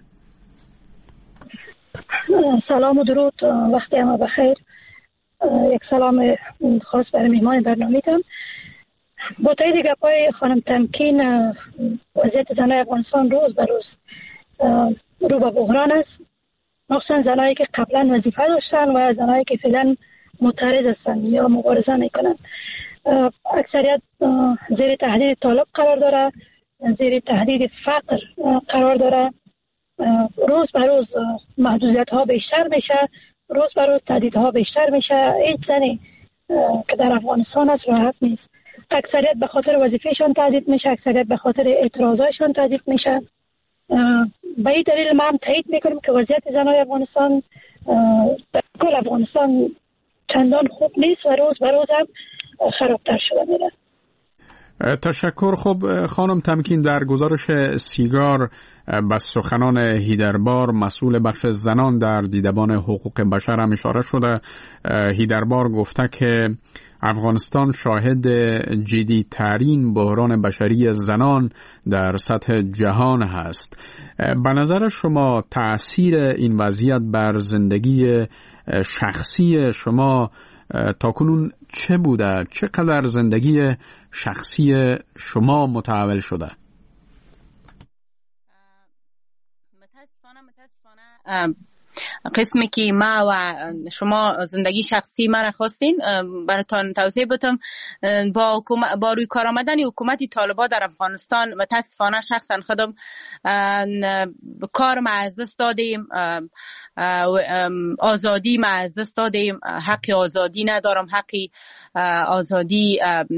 سلام و درود، وقتی همه بخیر. یک سلام خاص برای مهمان برنامه‌تان. با تایید گپای خانم تمکین، وضعیت زنای افغانستان روز به روز رو به بحران است، مخصوصا زنایی که قبلا وظیفه داشتن و زنایی که فعلا معترض هستند یا مبارزه میکنند. اکثریت زیر تهدید طالب قرار داره، زیر تهدید فقر قرار داره. روز به روز محدودیت ها بیشتر میشه، روز به روز تهدید ها بیشتر میشه. هیچ زنی که در افغانستان است راحت نیست. اکثریت به خاطر وظیفهشان تهدید میشه، اکثریت به خاطر اعتراضایشان تهدید میشه. به این دلیل ما هم تایید میکنیم که وضعیت زنای افغانستان در کل افغانستان چندان خوب نیست و روز به روز هم خرابتر شده میره. تشکر. خب خانم تمکین، در گزارش سیگار به سخنان هیدربار مسئول بخش زنان در دیدبان حقوق بشر هم اشاره شده. هیدربار گفته که افغانستان شاهد جدی ترین بحران بشری زنان در سطح جهان هست. به نظر شما تأثیر این وضعیت بر زندگی شخصی شما تاکنون چه بوده؟ چقدر زندگی شخصی شما متحول شده؟ متاسفانه متاسفانه قسمی که ما و شما زندگی شخصی ما را خواستین براتون توضیح بدم. با با روی کار آمدن حکومت طالبان در افغانستان متاسفانه شخصا خودم کار ما از دست دادیم، آزادی ما از دست دادیم، حق آزادی ندارم، حق آزادی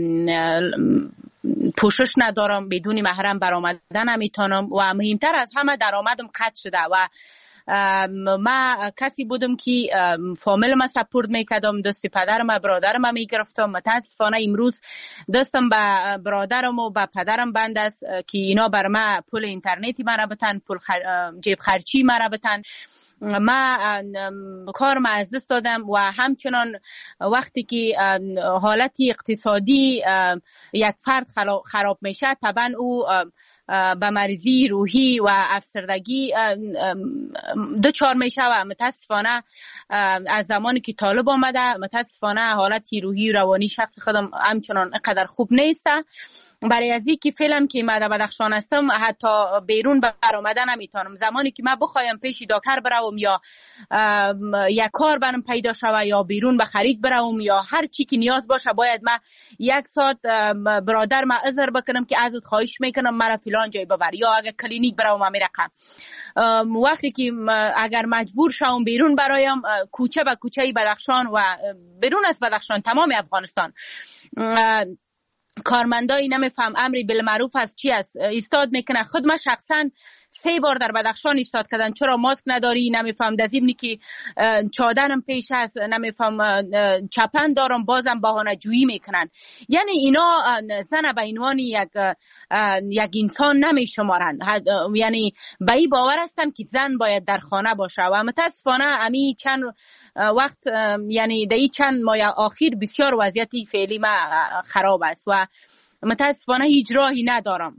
پوشش ندارم، بدون محرم برآمدن نمیتونم و مهمتر از همه درآمدم قطع شده و ما کسی بودم که فامیل ما سپورت میکردم، دست پدرم و برادرم میگرفتم. متاسفانه امروز دستم به برادرم و به پدرم بند است که اینا بر ما پول اینترنتی مرا بتن، پول خر... جیب خرچی مرا بتن. ما کار ما از دست دادم و همچنان وقتی که حالت اقتصادی یک فرد خراب میشه طبعا او به مریضی روحی و افسردگی دچار میشه و متاسفانه از زمانی که طالب آمده متاسفانه حالت روحی و روانی شخص خودم همچنان اینقدر خوب نیست. برای از این که فعلا که من در بدخشان هستم حتی بیرون برآمدن نمیتونم. زمانی که من بخوایم پیش دکتر بروم یا یک کار برام پیدا شوه یا بیرون به خرید بروم یا هر چی که نیاز باشه باید من یک ساعت برادر ما عذر بکنم که ازت خواهش میکنم مرا فلان جای ببر یا اگر کلینیک بروم امی رقم. وقتی که اگر مجبور شوم بیرون برایم کوچه به کوچه بدخشان و بیرون از بدخشان تمام افغانستان کارمندای نمیفهم امری بالمعروف از چی است ایستاد میکنه. خود من شخصا سه بار در بدخشان ایستاد کردن چرا ماسک نداری، نمیفهم در ضمن که چادرم پیش است، نمیفهم چپن دارم، بازم بهانه جویی میکنن. یعنی اینا زن به عنوان یک یک انسان نمیشمارن، یعنی به این باور هستن که زن باید در خانه باشه و متاسفانه امی چند وقت یعنی در این چند ماه اخیر بسیار وضعیتی فعلی ما خراب است و متاسفانه هیچ راهی ندارم.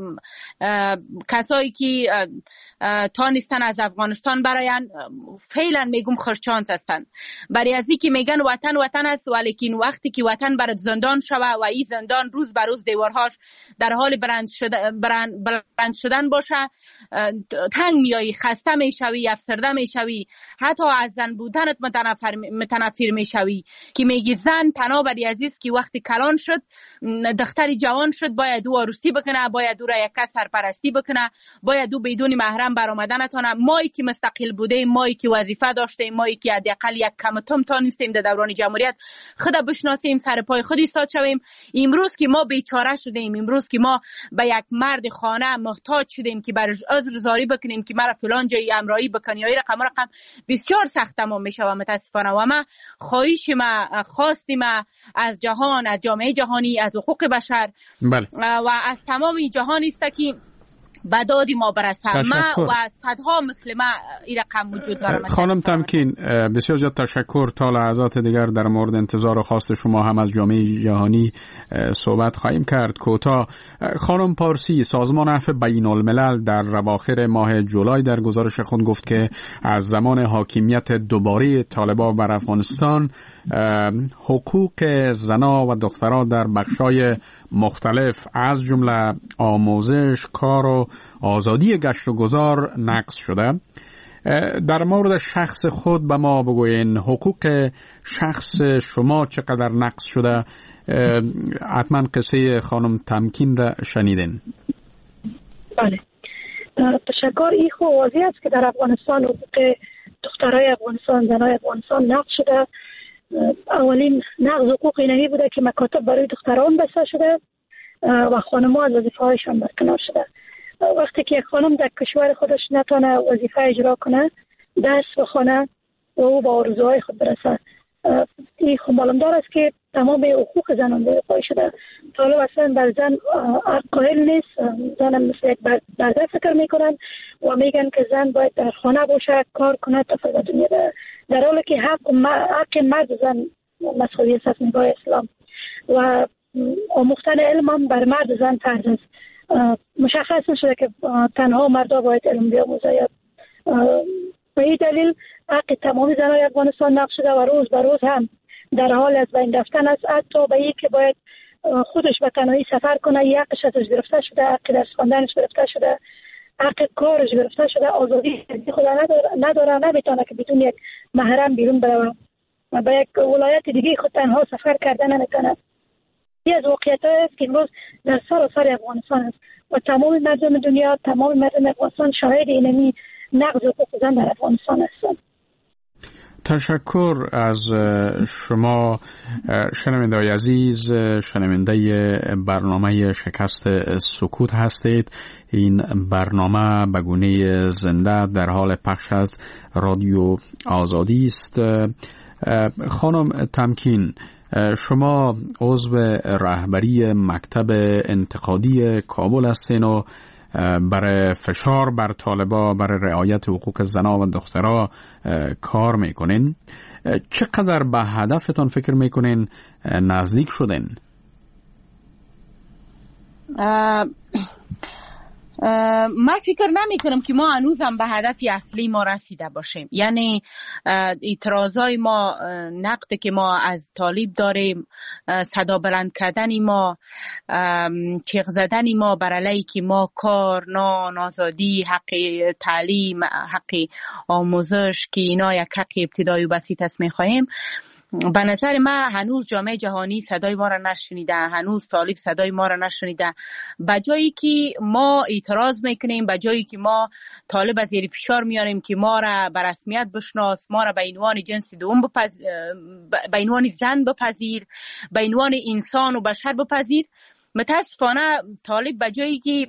کسایی که تانستن از افغانستان براین فعلا میگم خوششانس هستن، برای از اینکه میگن وطن وطن است ولیکن وقتی که وطن برات زندان شوه و این زندان روز به روز دیوارهاش در حال برند شدن, برند شدن باشه تنگ میایی، خسته میشوی، افسرده میشوی، حتی از زن بودنت متنفر متنفر میشوی که میگی زن تنها برای عزیز که وقتی کلان شد دختر جوان شد باید او عروسی بکنه، باید او را یک کس سرپرستی بکنه، باید او بدون محرم برآمدن نتونه. مایی که مستقل بوده، مایی که وظیفه داشته، مایی که حداقل یک کم تم تانستیم در دوران جمهوریت خود بشناسیم، سر پای خود ایستاد شویم. امروز که ما بیچاره شدیم، امروز که ما به یک مرد خانه محتاج شدیم که برش عذر زاری بکنیم که مرا فلان جای امرایی بکنی یا رقم رقم بسیار سخت ما میشه و متاسفانه و ما خواهش ما خواستیم از جهان، از جامعه جهانی، از حقوق بشر بله. و از تمام جهان است که بدادی ما برسه. ما و صدها مثل ما این رقم وجود داره. خانم تمکین بسیار زیاد تشکر. تا لحظات دیگر در مورد انتظار و خواست شما هم از جامعه جهانی صحبت خواهیم کرد. کوتاه خانم پارسی، سازمان عفو بین الملل در اواخر ماه جولای در گزارش خود گفت که از زمان حاکمیت دوباره طالبان بر افغانستان حقوق زنا و دخترها در بخشای مختلف از جمله آموزش، کار و آزادی گشت و گذار نقض شده. در مورد شخص خود به ما بگوین حقوق شخص شما چقدر نقض شده؟ حتما قصه خانم تمکین را شنیدین. بله تشکر. این خوب واضح است که در افغانستان حقوق دخترای افغانستان، زنای افغانستان نقض شده. اولین نقض حقوق اینمی بوده که مکاتب برای دختران بسته شده و خانم‌ها از وظیفه‌هایشان برکنار شده. وقتی که یک خانم در کشور خودش نتونه وظیفه اجرا کنه، درس بخونه و او با آرزوهای خود برسه، این خب معلومدار است که تمام حقوق زنان ضایع شده. طالب اصلا بر زن قائل نیست، زن مثل یک برده فکر میکنن و میگن که زن باید در خانه باشه، کار کنه تا فردا دنیا بره، در حالی که حق حق مرد و زن مسئولیت است از نگاه اسلام و آموختن علم هم بر مرد و زن فرض است. مشخص نشده که تنها مردا باید علم بیاموزه. به این دلیل حق تمامی زنای افغانستان نقض شده و روز به روز هم در حال از بین رفتن است. حتی به این که باید خودش به تنهایی سفر کنه، یک حقش ازش گرفته شده، حق درس خواندنش گرفته شده، حق کارش گرفته شده، آزادی خود نداره، نداره نمیتونه که بدون یک محرم بیرون بره و به یک ولایت دیگه خود تنها سفر کردن نمیتونه. این از واقعیت‌هایی است که امروز در سراسر افغانستان است و تمام مردم دنیا، تمام مردم افغانستان شاهد اینمی نقض حقوق زن در افغانستان هستند. تشکر از شما شنونده‌های عزیز. شنونده برنامه شکست سکوت هستید. این برنامه به گونه زنده در حال پخش از رادیو آزادی است. خانم تمکین، شما عضو رهبری مکتب انتقادی کابل هستین و برای فشار بر طالبا برای رعایت حقوق زنان و دخترها کار میکنین. چقدر به هدفتان فکر میکنین نزدیک شدین؟ من فکر نمی کنم که ما هنوزم به هدف اصلی ما رسیده باشیم. یعنی اعتراضای ما، نقد که ما از طالب داریم، صدا بلند کردن ما، چیغ زدن ما بر علیه که ما کار، نان، آزادی، حق تعلیم، حق آموزش که اینا یک حق ابتدایی و بسیط است میخواهیم، به نظر من هنوز جامعه جهانی صدای ما را نشنیده، هنوز طالب صدای ما را نشنیده. به جایی که ما اعتراض میکنیم، به جایی که ما طالب از زیر فشار میاریم که ما را به رسمیت بشناس، ما را به عنوان جنس دوم بپذیر، به عنوان زن بپذیر، به عنوان انسان و بشر بپذیر، متاسفانه طالب به جایی که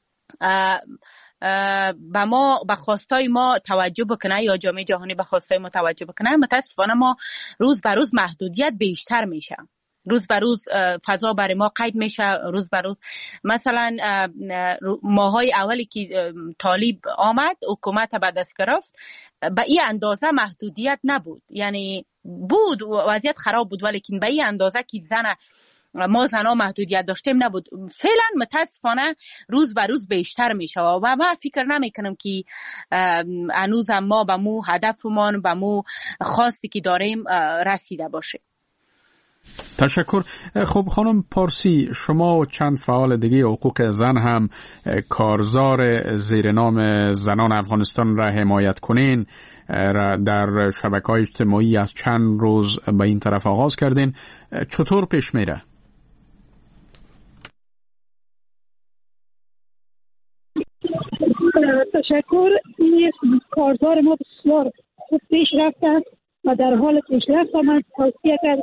به ما به خواستای ما توجه بکنه یا جامعه جهانی به خواستای ما توجه بکنه، متاسفانه ما روز به روز محدودیت بیشتر میشه، روز به روز فضا برای ما قید میشه، روز به روز. مثلا ماهای اولی که طالب آمد حکومت به دست گرفت به این اندازه محدودیت نبود، یعنی بود وضعیت خراب بود ولیکن به این اندازه که زن ما زنها محدودیت داشتیم نبود. فعلا متاسفانه روز به روز بیشتر میشه و من فکر نمی کنم که هنوز ما به مو هدفمان به مو خواستی که داریم رسیده باشه. تشکر. خب خانم پارسی، شما و چند فعال دیگه حقوق زن هم کارزار زیر نام زنان افغانستان را حمایت کنین در شبکه‌های اجتماعی از چند روز به این طرف آغاز کردین. چطور پیش میره؟ تشکر. این کارزار ما بسیار خوب پیش رفته و در حال پیشرفت آمد. توصیه کرد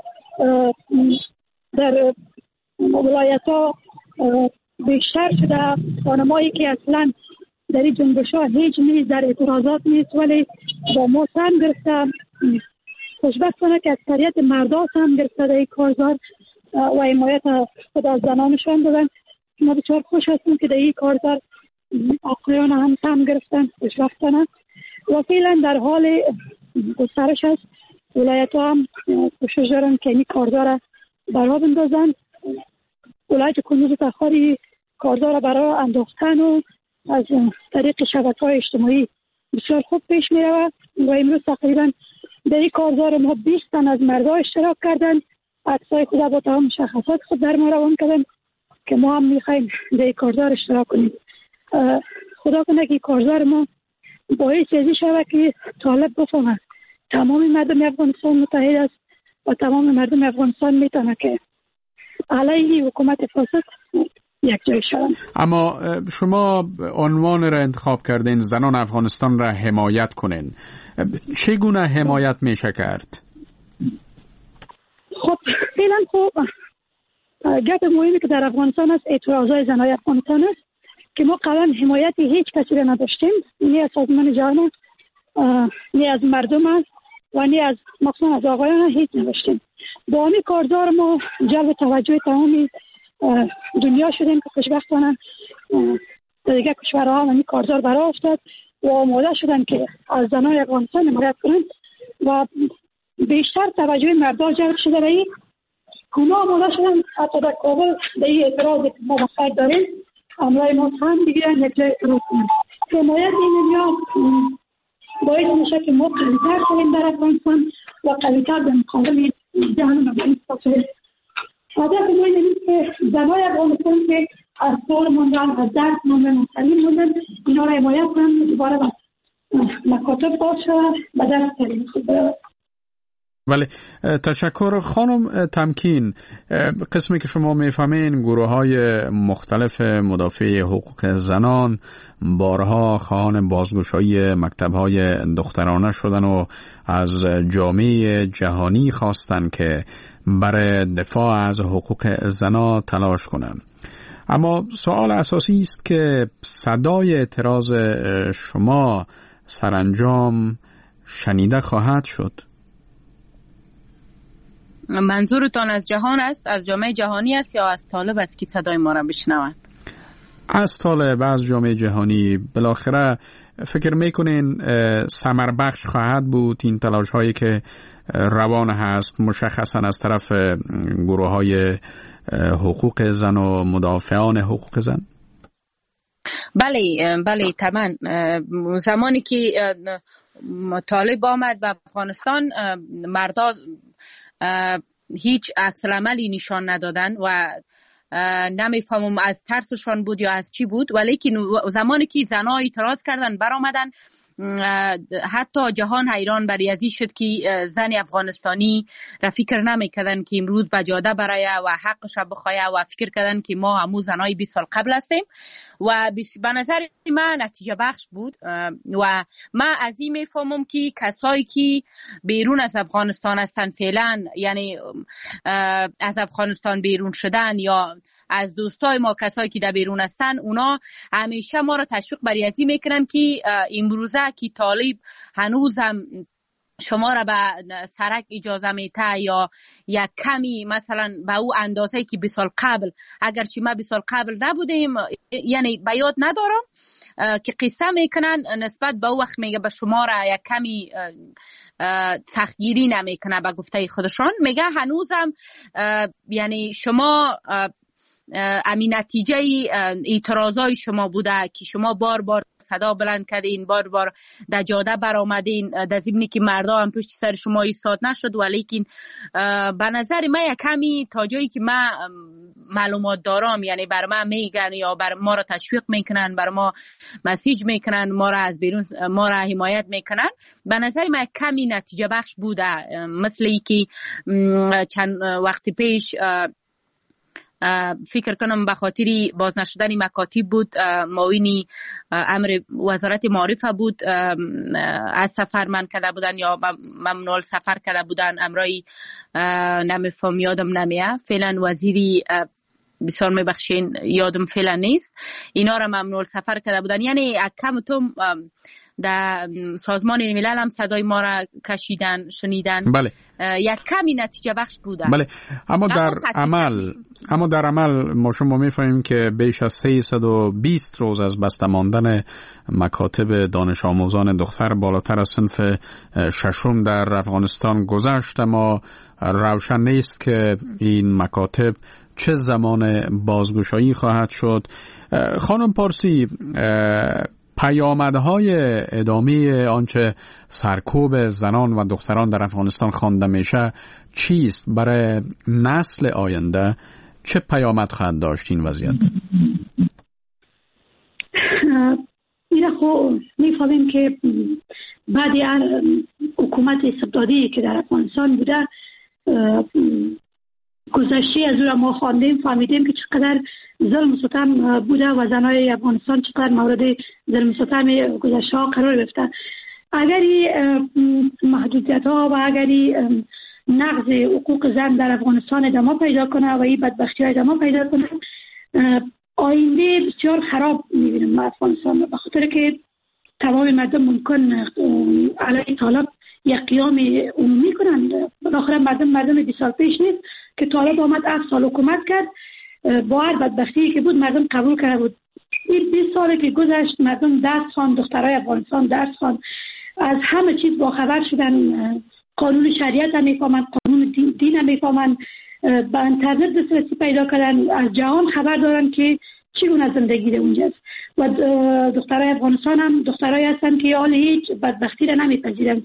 در ولایت ها بیشتر شده. خانمایی که اصلا در این جنبش ها هیچ نیست، در اعتراضات نیست، ولی با ما سهم گرفته. خوشبختانه که اکثریت مردا سهم گرفته در این کارزار و حمایت خود از زنانشان دادن. ما بسیار خوش هستیم که در این کارزار آقایان هم سهم گرفتن، خوشبختانه. و فعلا در حال گسترش است. ولایت ها هم کوشش دارن که این کارزار برای بندازن. ولایت کنوز تخاری کارزار را برای انداختن و از طریق شبکه‌های اجتماعی بسیار خوب پیش می رود و امروز تقریبا در این کارزار ما بیست تن از مردها اشتراک کردن. عکسای خود با تمام مشخصات خود در ما روان کردن که ما هم می خواهیم در این کارزار اشتراک کنیم. خدا کنه که کارزار ما باعث ازی شود که طالب بفهمه تمام مردم افغانستان متحد است و تمام مردم افغانستان میتونه که علیه حکومت فاسد یک جای شوند. اما شما عنوان را انتخاب کردین زنان افغانستان را حمایت کنین. چگونه حمایت میشه کرد؟ خب فعلا خب گپ مهمی که در افغانستان است اعتراضای زنای افغانستان است که ما قبلا حمایت هیچ کسی را نداشتیم، نه از سازمان جهان، نه از مردم است و نه از مخصوصا از آقایان هیچ نداشتیم. با همین کارزار ما جلب توجه تمام دنیا شدیم که خوشبختانه دیگه کشورها هم همین کارزار برای افتاد و آماده شدن که از زنان افغانستان حمایت کنند و بیشتر توجه مردم جلب شده و این اونا آماده شدن حتی در کابل در این اعتراض که ما بخیر داریم امرای ما هم بگیرن یک جای اعتراض کنند. حمایت این دنیا باید میشه که ما قوی‌تر کنیم در افغانستان و قوی‌تر به مقابل جهان افغانستان. هدف ما اینه که زنای افغانستان که از دور موندن و درد موندن و تعلیم موندن اینا را حمایت کنن دوباره به مکاتب باز شود و درس تعلیم خود برود. بله، تشکر. خانم تمکین، قسمی که شما میفهمین گروه های مختلف مدافع حقوق زنان بارها خواهان بازگشایی مکتب های دخترانه شدن و از جامعه جهانی خواستن که برای دفاع از حقوق زنان تلاش کنند. اما سوال اساسی است که صدای اعتراض شما سرانجام شنیده خواهد شد؟ منظورتان از جهان است، از جامعه جهانی است یا از طالب است که صدای ما را بشنوند؟ از طالب، از جامعه جهانی. بالاخره فکر میکنین ثمر بخش خواهد بود این تلاش هایی که روان هست مشخصا از طرف گروه های حقوق زن و مدافعان حقوق زن؟ بله بله طبعا. زمانی که طالب آمد به افغانستان مردا هیچ عکس العملی نشان ندادن و نمیفهمم از ترسشان بود یا از چی بود، ولی که زمانی که زنها اعتراض کردن برآمدن حتی جهان حیران بر ازی شد که زن افغانستانی را فکر نمیکردن که امروز به جاده برای و حقش بخواه و فکر کردن که ما همون زنای بیست سال قبل هستیم و به نظر من نتیجه بخش بود و من از این میفهمم که کسایی که بیرون از افغانستان هستن فعلا، یعنی از افغانستان بیرون شدن یا از دوستای ما کسایی که در بیرون هستن، اونا همیشه ما را تشویق بر ازی میکنن که امروزه که طالب هنوز هم شما را به سرک اجازه میته یا یک کمی مثلا به او اندازه که بیست سال قبل، اگرچه ما بیست سال قبل نبودیم، یعنی به یاد ندارم که قصه میکنن نسبت به او وقت میگه به شما را یک کمی سختگیری نمیکنه به گفته خودشان، میگه هنوزم یعنی شما امی نتیجه اعتراضای شما بوده که شما بار بار صدا بلند کردین، بار بار در جاده بر آمدین، در ضمنی که مردا هم پشت سر شما ایستاد نشد، ولیکن به نظر من یک کمی تا جایی که من معلومات دارم، یعنی بر ما میگن یا بر ما را تشویق میکنن، بر ما مسیج میکنن، ما را از بیرون ما را حمایت میکنن، به نظر من یک کمی نتیجه بخش بوده. مثل ای که چند وقت پیش فکر کنم به خاطری بازنشدن مکاتب بود، معاون امر وزارت معارفه بود، از سفر من کرده بودن یا ممنوع سفر کرده بودن، امرای نمیفهم یادم نمیه، فعلا وزیری بسیار میبخشین یادم فعلا نیست، اینا را ممنوع سفر کرده بودن. یعنی کم توم در سازمان ملل هم صدای ما را کشیدن، شنیدن. بله. یک کمی نتیجه بخش بوده. بله. اما در عمل اما در عمل ما شما می‌فهمیم که بیش از سیصد و بیست روز از بسته ماندن مکاتب دانش آموزان دختر بالاتر از صنف ششم در افغانستان گذشت، اما روشن نیست که این مکاتب چه زمان بازگشایی خواهد شد. خانم پارسی، پیامدهای ادامه آنچه سرکوب زنان و دختران در افغانستان خوانده میشه چیست؟ برای نسل آینده چه پیامد خواهد داشت این وضعیت؟ این خب میفهمیم که بعد حکومت استبدادی که در افغانستان بوده، گذشته از او ما خواندیم، فهمیدیم که چقدر ظلم ستم بوده و زنای افغانستان چقدر مورد ظلم ستم گذشته ها قرار گرفته. اگر محدودیت ها و اگر نقض حقوق زن در افغانستان ادامه پیدا کنه و این بدبختی ها ادامه پیدا کنه، آینده بسیار خراب میبینیم افغانستان، به خاطر که تمام مردم ممکن علیه طالب یک قیام عمومی کنند. بالاخره مردم مردم بیست سال پیش نیست که طالب آمد هفت سال حکومت کرد، با هر بدبختی که بود مردم قبول کرده بود. این بیست ساله که گذشت مردم درس خوان، دخترای افغانستان درس خوان، از همه چیز باخبر شدن، قانون شریعت هم میفهمن، قانون دین, دین هم میفهمن، به اینترنت دسترسی پیدا کردن، از جهان خبر دارن که چگونه زندگی در اونجاست. و دخترای افغانستان هم دخترای هستن که حال هیچ بدبختی را نمیپذیرن.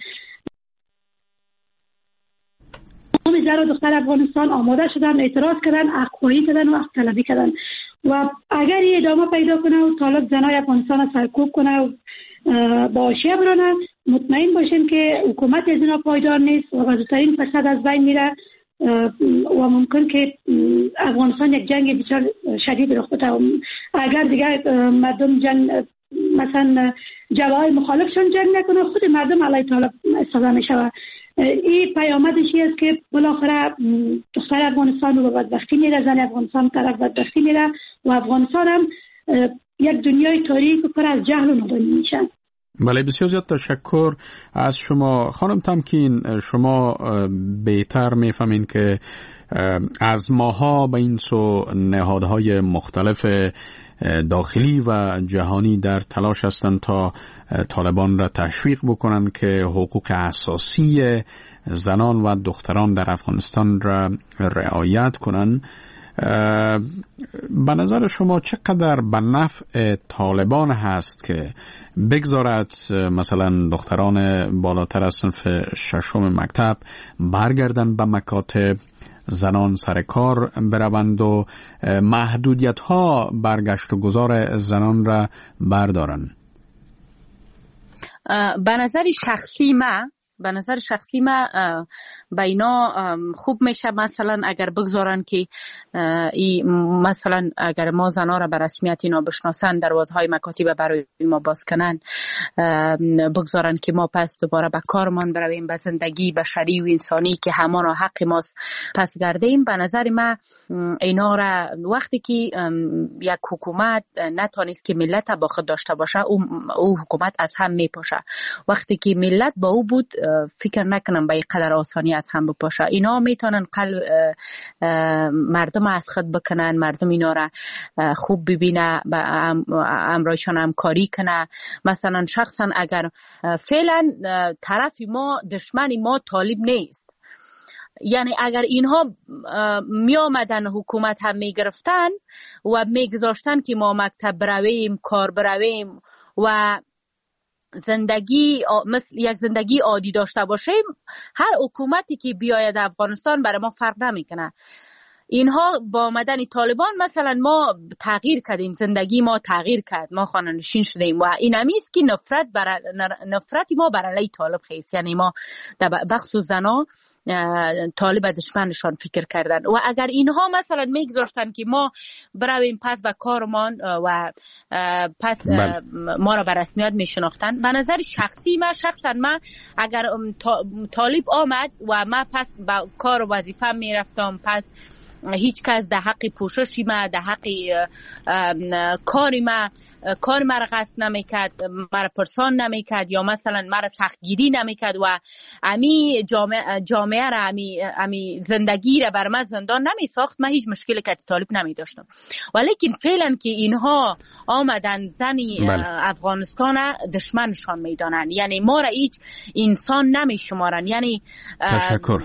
همه زن و دختر افغانستان آماده شدن، اعتراض کردن، حق‌خواهی کردن و حق طلبی کردن و اگر این ادامه پیدا کنه و طالب زنای افغانستان را سرکوب کنه و با حاشیه برانه، مطمئن باشیم که حکومت از اینا پایدار نیست و زودترین فساد از بین میره و ممکن که افغانستان یک جنگ بسیار شدید رخ بده. اگر دیگر مردم جنگ مثلا جبهه‌های مخالفشون جنگ نکنه، خود مردم علیه طالب استفاده میشه. این پیامدش است که بالاخره دختر افغانستان رو به بدبختی میره، زن افغانستان طرف بدبختی میره و افغانستان هم یک دنیای تاریک و پر از جهل و نادانی میشه. بله، بسیار زیاد تشکر از شما خانم تمکین. شما بهتر میفهمین که از ماها به این سو نهادهای مختلف داخلی و جهانی در تلاش هستند تا طالبان را تشویق بکنن که حقوق اساسی زنان و دختران در افغانستان را رعایت کنن. به نظر شما چقدر به نفع طالبان هست که بگذارد مثلا دختران بالاتر از صنف ششم مکتب برگردن به مکاتب، زنان سر کار بروند و محدودیت ها برگشت و گذار زنان را بردارن؟ به نظر شخصی ما به نظر شخصی ما به اینا خوب میشه مثلا اگر بگذارن که ای مثلا اگر ما زنا را به رسمیت اینا بشناسن، دروازهای مکاتب برای ما باز کنن، بگذارن که ما پس دوباره به کارمان برویم، به زندگی بشری و انسانی که همان حق ماست پس گردیم. به نظر ما اینا را وقتی که یک حکومت نتانست که ملت با خود داشته باشه، او, او حکومت از هم میپاشه. وقتی که ملت با او بود فکر نکنم به این قدر آسانی از هم بپاشه. اینا میتونن قلب مردم از خود بکنن، مردم اینا را خوب ببینه، امرایشان همکاری کنه. مثلا شخصا اگر فعلا طرف ما دشمن ما طالب نیست، یعنی اگر اینها می آمدن حکومت هم می گرفتن و می گذاشتن که ما مکتب برویم، کار برویم و زندگی مثل یک زندگی عادی داشته باشیم، هر حکومتی که بیاید افغانستان برای ما فرق نمیکنه. اینها با آمدن طالبان مثلا ما تغییر کردیم، زندگی ما تغییر کرد، ما خانه نشین شدیم و این همیست که نفرت برا نفرت ما بر علیه طالب خیست، یعنی ما در بخصوص زنا طالب دشمنشان فکر کردن. و اگر اینها مثلا میگذاشتن که ما برویم پس به کارمان و پس ما را به رسمیت میشناختن، به نظر شخصی ما شخصا ما اگر طالب آمد و ما پس به کار و وظیفه میرفتم، پس هیچ کس در حق پوششی ما، در حق کاری ما کار مرا قصد نمیکرد، مرا پرسان نمیکرد یا مثلا مرا سختگیری نمیکرد و امی جامعه جامعه را امی امی زندگی را بر من زندان نمی ساخت، من هیچ مشکلی که طالب نمی داشتم. ولیکن فعلا که اینها آمدن زنی بله. افغانستان دشمنشان میدانن، یعنی ما را هیچ انسان نمی شمارن. یعنی تشکر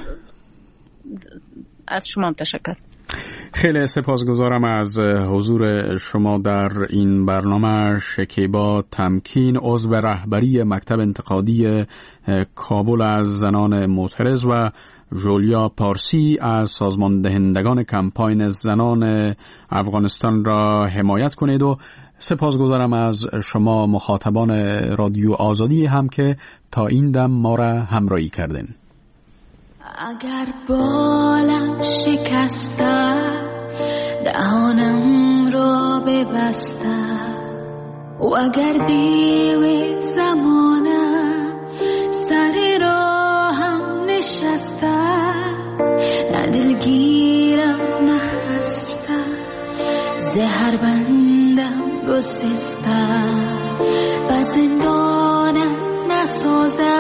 از شما تشکر. خیلی سپاسگزارم از حضور شما در این برنامه. شکیبا تمکین، عضو رهبری مکتب انتقادی کابل از زنان معترض و ژولیا پارسی از سازمان دهندگان کمپاین زنان افغانستان را حمایت کنید و سپاسگزارم از شما مخاطبان رادیو آزادی هم که تا این دم ما را همراهی کردین. اگر بالم شکسته دهانم را ببسته و اگر دیو زمانم سر راهم نشسته، نه دلگیرم نخسته، زهر بندم گسسته، به زندانم نسازم